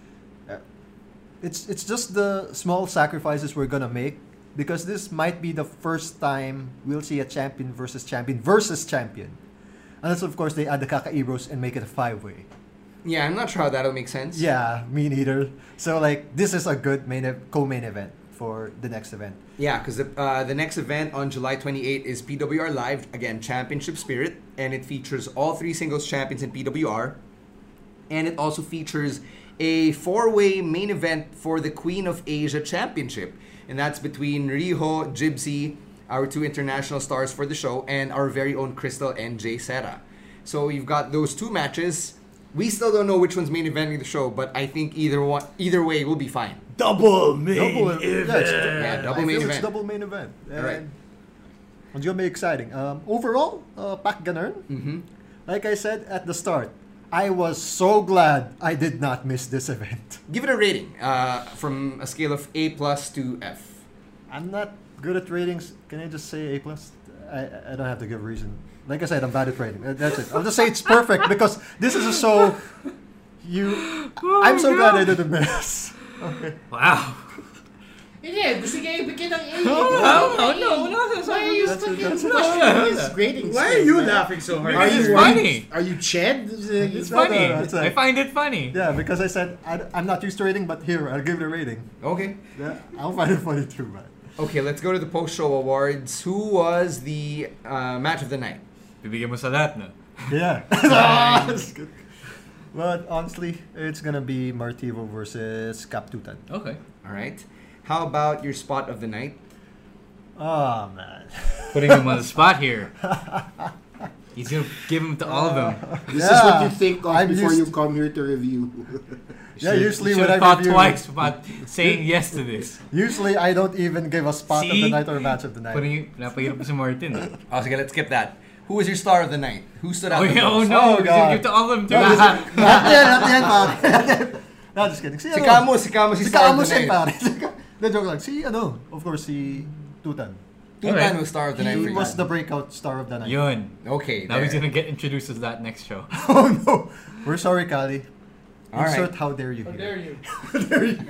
It's just the small sacrifices we're going to make, because this might be the first time we'll see a champion versus champion. Unless, of course, they add the Kakaibros and make it a 5-way. Yeah, I'm not sure how that'll make sense. Yeah, me neither. So, like, this is a good co-main event for the next event. Yeah, because the next event on July 28 is PWR Live, again, Championship Spirit, and it features all three singles champions in PWR, and it also features a 4-way main event for the Queen of Asia Championship, and that's between Riho, Gypsy, our two international stars for the show, and our very own Crystal and Jay Serra. So you've got those two matches. We still don't know which one's main eventing the show, but I think either way will be fine. Double main event. Yeah, double main event. It's double main event. All right. It's going to be exciting. Overall, Pak Ganern, like I said at the start, I was so glad I did not miss this event. Give it a rating from a scale of A+ to F. I'm not good at ratings. Can I just say A+? I don't have to give a reason. Like I said, I'm bad at rating. That's it. I'll just say it's perfect because this is a show I'm so glad I didn't miss. Wow. Hindi, gusto niya ibigyan ng A. No. Why are you questioning his grading? Why are you laughing so hard? Because it's funny. Are you Ched? It's funny. it's like- I find it funny. Yeah, because I said I'm not used to rating, but here I'll give it a rating. Okay. Yeah, I'll find it funny too, man. Okay, let's go to the post-show awards. Who was the match of the night? Bibigyan mo sa lahat, no? Yeah. That's good. But honestly, it's gonna be Martivo versus Captutan. Okay. All right. How about your spot of the night? Oh man. Putting him on the spot here. He's gonna give him to all of them. This is what you think of I'm before used- you come here to review. Yeah, usually you when I thought review, twice about saying yes to this. usually I don't even give a spot of See? the night or match of the night. Napahirap mo si Martin. Oh, sige, let's skip that. Who was your star of the night? Who stood out Oh, the yeah, oh most? no, Oh, he's gonna God. give to all of them too. Not yan, pare. No, just kidding. Si Camus si Si star of Camus the yan, night. pare. No, joke lang. Of course, si Tutan. Tutan was star of the night for He you. was the breakout star of the night. Yun. Okay, Now he's there. gonna get introduced as that next show. Oh no. We're sorry, Kali. All right. Insert how dare you. How here. dare you?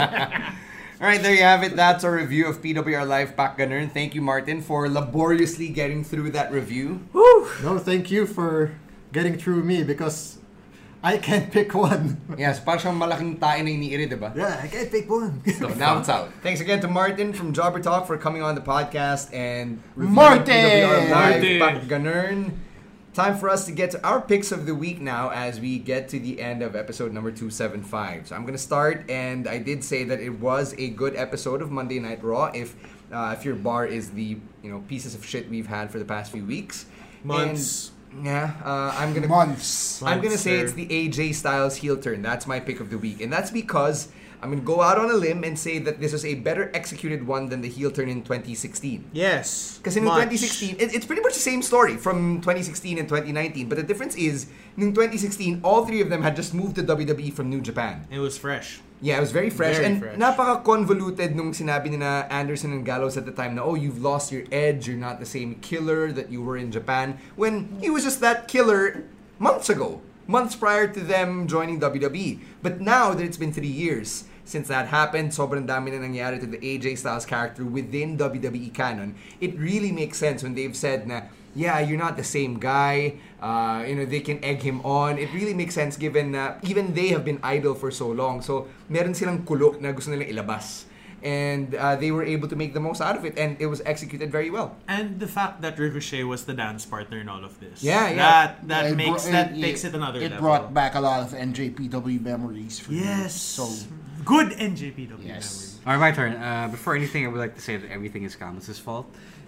All right, there you have it. That's our review of PWR Live Pak Ganern. Thank you, Martin, for laboriously getting through that review. No, thank you for getting through me because I can't pick one. Yes, parang siyang malaking tae na iniiri, diba? Yeah, I can't pick one. So now it's out. Thanks again to Martin from Jobber Talk for coming on the podcast and reviewing Martin! PWR Live Martin! Pak Ganern. Time for us to get to our picks of the week now as we get to the end of episode number 275. So I'm going to start, and I did say that it was a good episode of Monday Night Raw if your bar is the pieces of shit we've had for the past few weeks. Months. And, I'm going to Months. I'm gonna say Monster. it's the AJ Styles heel turn. That's my pick of the week, and that's because I'm gonna go out on a limb and say that this was a better executed one than the heel turn in 2016. Yes. Because in 2016, it's pretty much the same story from 2016 and 2019. But the difference is, in 2016, all three of them had just moved to WWE from New Japan. It was fresh. Yeah, it was very fresh. Very and fresh. napaka-convoluted nung sinabi ni na Anderson and Gallows at the time na, oh, you've lost your edge, you're not the same killer that you were in Japan. When he was just that killer months ago. Months prior to them joining WWE. But now that it's been 3 years since that happened, sobrang dami na nangyari to the AJ Styles character within WWE canon. It really makes sense when they've said na, yeah, you're not the same guy. They can egg him on. It really makes sense given na even they have been idle for so long. So, meron silang kulo na gusto nilang ilabas. And they were able to make the most out of it, and it was executed very well. And the fact that Ricochet was the dance partner in all of this. Yeah. That takes it another level. It brought back a lot of NJPW memories for me. Yes. So, good NJPW yes. Alright, my turn. Before anything, I would like to say that everything is Camus' fault.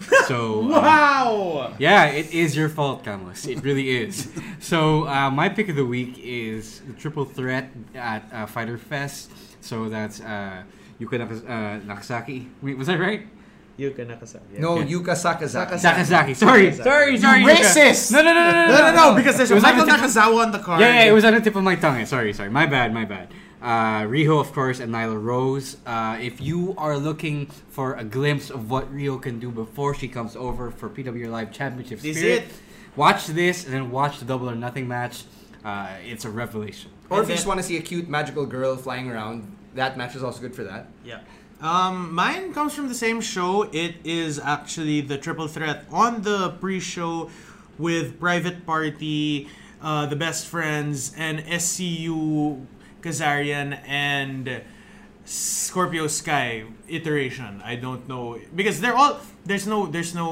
So Wow! yeah, it is your fault, Camus. It really is. So my pick of the week is the triple threat at Fighter Fest. So that's Yuka Nakasaki. Wait, was that right? Yuka Nakasaki. No, Yeah. Yuka Sakazaki. Sakazaki. Sorry. You racist! No. No, because there's It was Michael on the tip- Nakazawa on the card. Yeah, it was on the tip of my tongue. Sorry. My bad. Riho, of course, and Nyla Rose. If you are looking for a glimpse of what Riho can do before she comes over for PWR Live Championship This Spirit, it. watch this and then watch the Double or Nothing match. It's a revelation. Or if And you just then- want to see a cute magical girl flying around, that match is also good for that. Yeah. Mine comes from the same show. It is actually the triple threat on the pre-show with Private Party, the Best Friends, and SCU Kazarian and Scorpio Sky iteration. I don't know because there's no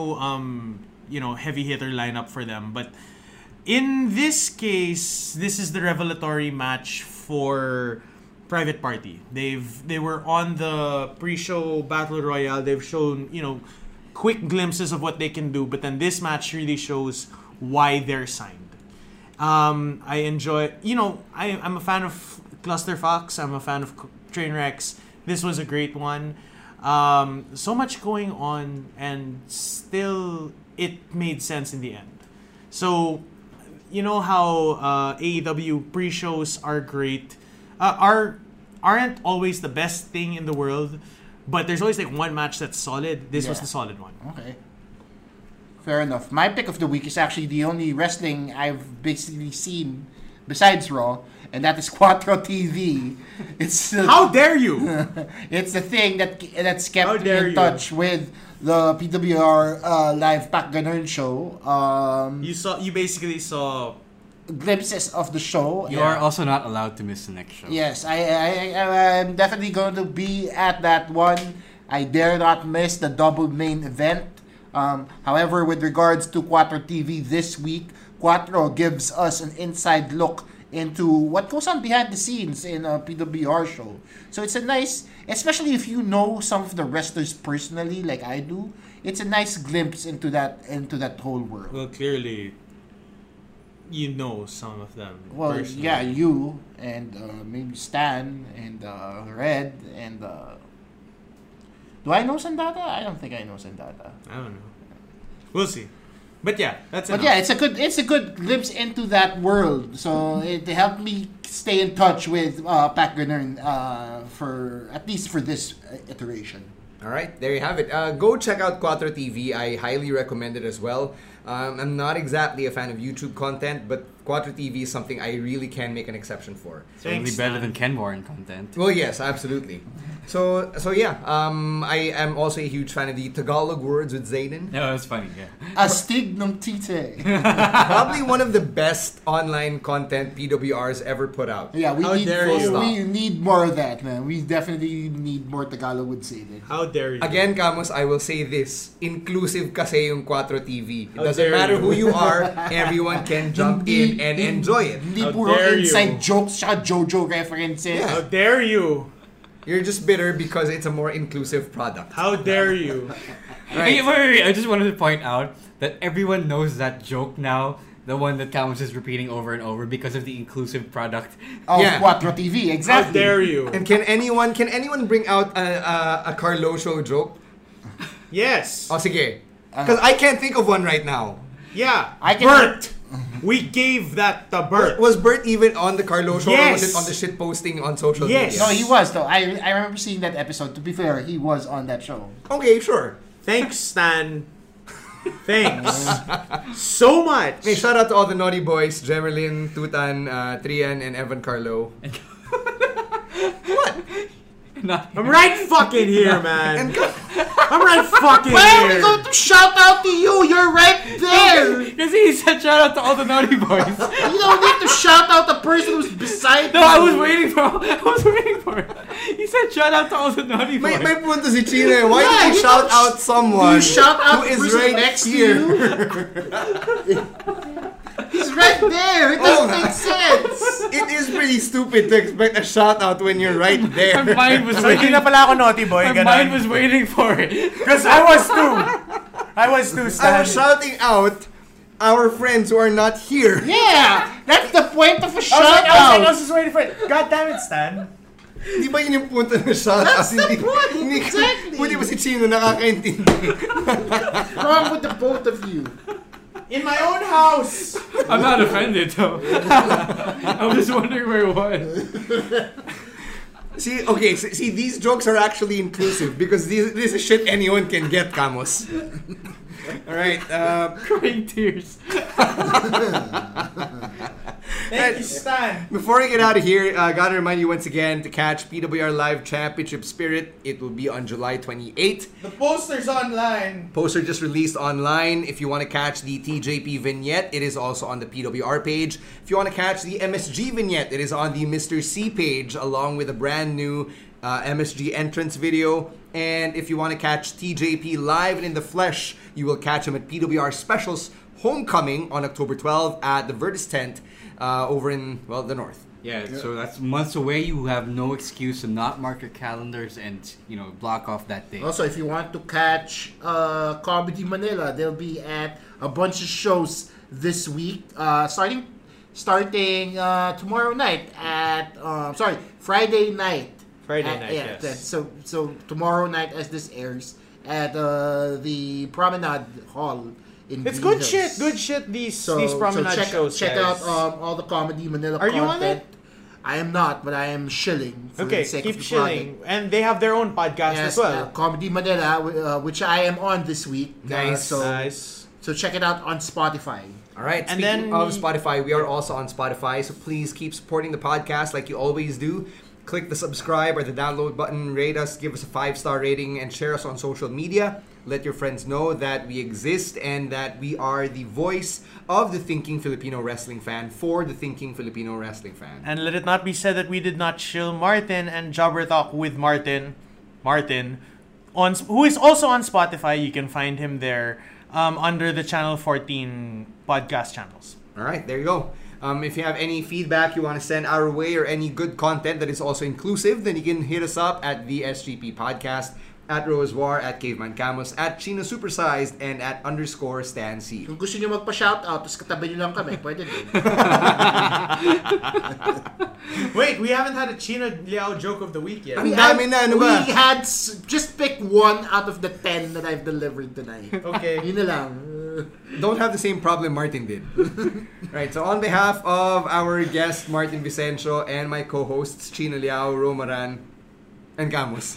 heavy hitter lineup for them. But in this case, this is the revelatory match for Private Party. They were on the pre-show Battle Royale. They've shown quick glimpses of what they can do, but then this match really shows why they're signed. I enjoy. I'm a fan of Cluster Fox. I'm a fan of Trainwrecks. This was a great one. So much going on, and still it made sense in the end. So, you know how AEW pre-shows are great. Aren't always the best thing in the world, but there's always like one match that's solid. This was the solid one. Okay. Fair enough. My pick of the week is actually the only wrestling I've basically seen besides Raw, and that is Quattro TV. It's How dare you? it's the thing that's kept How me dare in you. touch with the PWR live Pak Ganern show. You basically saw. Glimpses of the show. You are also not allowed to miss the next show. Yes, I'm definitely going to be at that one. I dare not miss the double main event. However, with regards to Quattro TV this week, Quattro gives us an inside look into what goes on behind the scenes in a PWR show. So it's a nice, especially if you know some of the wrestlers personally, like I do, it's a nice glimpse into that whole world. Well, clearly, you know some of them. Well, personally. yeah, you and maybe Stan and Red and do I know Sandata? I don't think I know Sandata. I don't know. We'll see. But yeah, that's But enough. yeah, it's a good glimpse into that world. So it helped me stay in touch with Pat Ganern for at least for this iteration. All right, there you have it. Go check out Quattro TV. I highly recommend it as well. I'm not exactly a fan of YouTube content, but Quattro TV is something I really can make an exception for. Certainly better than Ken Warren content. Well, yes, absolutely. So yeah, I am also a huge fan of the Tagalog words with Zayden. No, that's funny, yeah. Astig ng tite. Probably one of the best online content PWRs ever put out. Yeah, How dare you. we need more of that, man. We definitely need more Tagalog with Zayden. How dare you? Again, Camus, I will say this. Inclusive kasi yung Quattro TV. It How doesn't dare matter you. who you are, everyone can jump in and enjoy it. Hindi How puro dare you. inside jokes tsaka JoJo references. How dare you? You're just bitter because it's a more inclusive product. How dare you? Hey, wait. I just wanted to point out that everyone knows that joke now. The one that Camus is repeating over and over because of the inclusive product. Of Yeah. Quattro TV, exactly. How dare you? And can anyone bring out a Carlo show joke? Yes. Oh, sige. Because I can't think of one right now. Yeah. I can- Bert. We gave that to Bert. Was Bert even on the Carlo show or was Yes. it on the shit posting on social Yes. media? No, he was though. I remember seeing that episode. To be fair, he was on that show. Okay, sure. Thanks, Stan. Thanks so much. Hey, shout out to all the naughty boys, Jemerlin, Tutan, Trian, and Evan Carlo. I'm right fucking here, man. I'm right fucking Why are we here. going to shout out to you? You're right there. Because he said shout out to all the naughty boys. You don't need to shout out the person who's beside No, you. I was waiting for it. He said shout out to all the naughty boys. May punto si Chino eh. Why Yeah, did you you shout don't out someone You shout out who the is person right next here? to you. He's right there. It doesn't make sense. It is pretty stupid to expect a shout out when you're right there. My mind was So hindi waiting. na pala ako naughty boy. My mind was waiting for it. Because I was too. I was too, I Stan. was shouting out our friends who are not here. Yeah, that's the point of a I was shout like, I out. was just waiting for it. God damn it, Stan. Di ba yun yung punto ng shout out? That's the point, exactly. Buti ba si Chino nakakaintindi? What's wrong with the both of you? In my own house. I'm not offended though. I was just wondering where it was. See, these jokes are actually inclusive because this is shit anyone can get, Camus. Alright, Crying tears. Thank you, Stan. before we get out of here, gotta remind you once again to catch PWR Live Championship Spirit. It will be on July 28th. The poster's online. Poster just released online. If you want to catch the TJP vignette, it is also on the PWR page. If you want to catch the MSG vignette, it is on the Mr. C page along with a brand new MSG entrance video. And if you want to catch TJP live and in the flesh, you will catch him at PWR Specials Homecoming on October 12th at the Virtus Tent over in, well, the north. Yeah, so that's months away. You have no excuse to not mark your calendars and, block off that day. Also, if you want to catch Comedy Manila, they'll be at a bunch of shows this week. Starting tomorrow night at Friday night. Friday night, yes. So tomorrow night, as this airs, at the Promenade Hall in It's Green good Hills. shit. Good shit. These So promenade check, shows. check guys. out all the Comedy Manila Are content. you on it? I am not, but I am shilling. For Okay, the sake keep of the chilling. project. And they have their own podcast Yes, as well. Comedy Manila, which I am on this week. Nice. So Nice. check it out on Spotify. All right. And Speaking then of Spotify, we are also on Spotify, so please keep supporting the podcast like you always do. Click the subscribe or the download button, rate us, give us a 5-star rating, and share us on social media. Let your friends know that we exist and that we are the voice of the thinking Filipino wrestling fan for the thinking Filipino wrestling fan. And let it not be said that we did not shill Martin and Jobber Talk with Martin, who is also on Spotify. You can find him there under the Channel 14 podcast channels. All right, there you go. If you have any feedback you want to send our way or any good content that is also inclusive, then you can hit us up at the SGP Podcast, at Rosewar, at Caveman Camus, at Chino Supersized, and at _StanC. Kung gusto nyo magpa-shoutout, tapos katabi nyo lang kami, pwede din. Wait, we haven't had a Chino Liao joke of the week yet. Ang dami na, ano ba? We had, just pick one out of the 10 that I've delivered tonight. Okay. Yun na lang. Don't have the same problem Martin did. Right, so on behalf of our guest, Martin Vicencio, and my co-hosts, Chino Liao, Romaran, and Camus.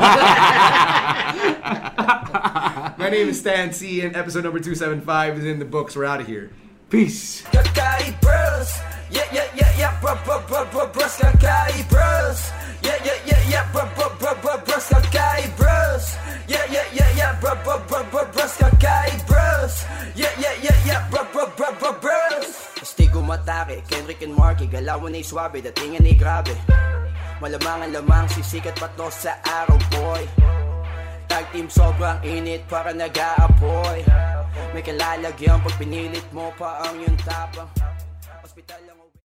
My name is Stan C, and episode number 275 is in the books. We're out of here. Peace. Kakai bros. Yeah, bros. Kakai bros. Yeah, bros. Kakai bros. Yeah, bros. Kakai bros. Yeah, bros. Stigo matake, Kendrick and Marky, galawan ay swabe, datingan ay grabe. Malamang ang lamang, sisikat pa to sa araw, boy. Tag team sobrang init, para nag-aapoy. May kalalagyan pag pinilit mo pa ang yung tapang. Hospital lang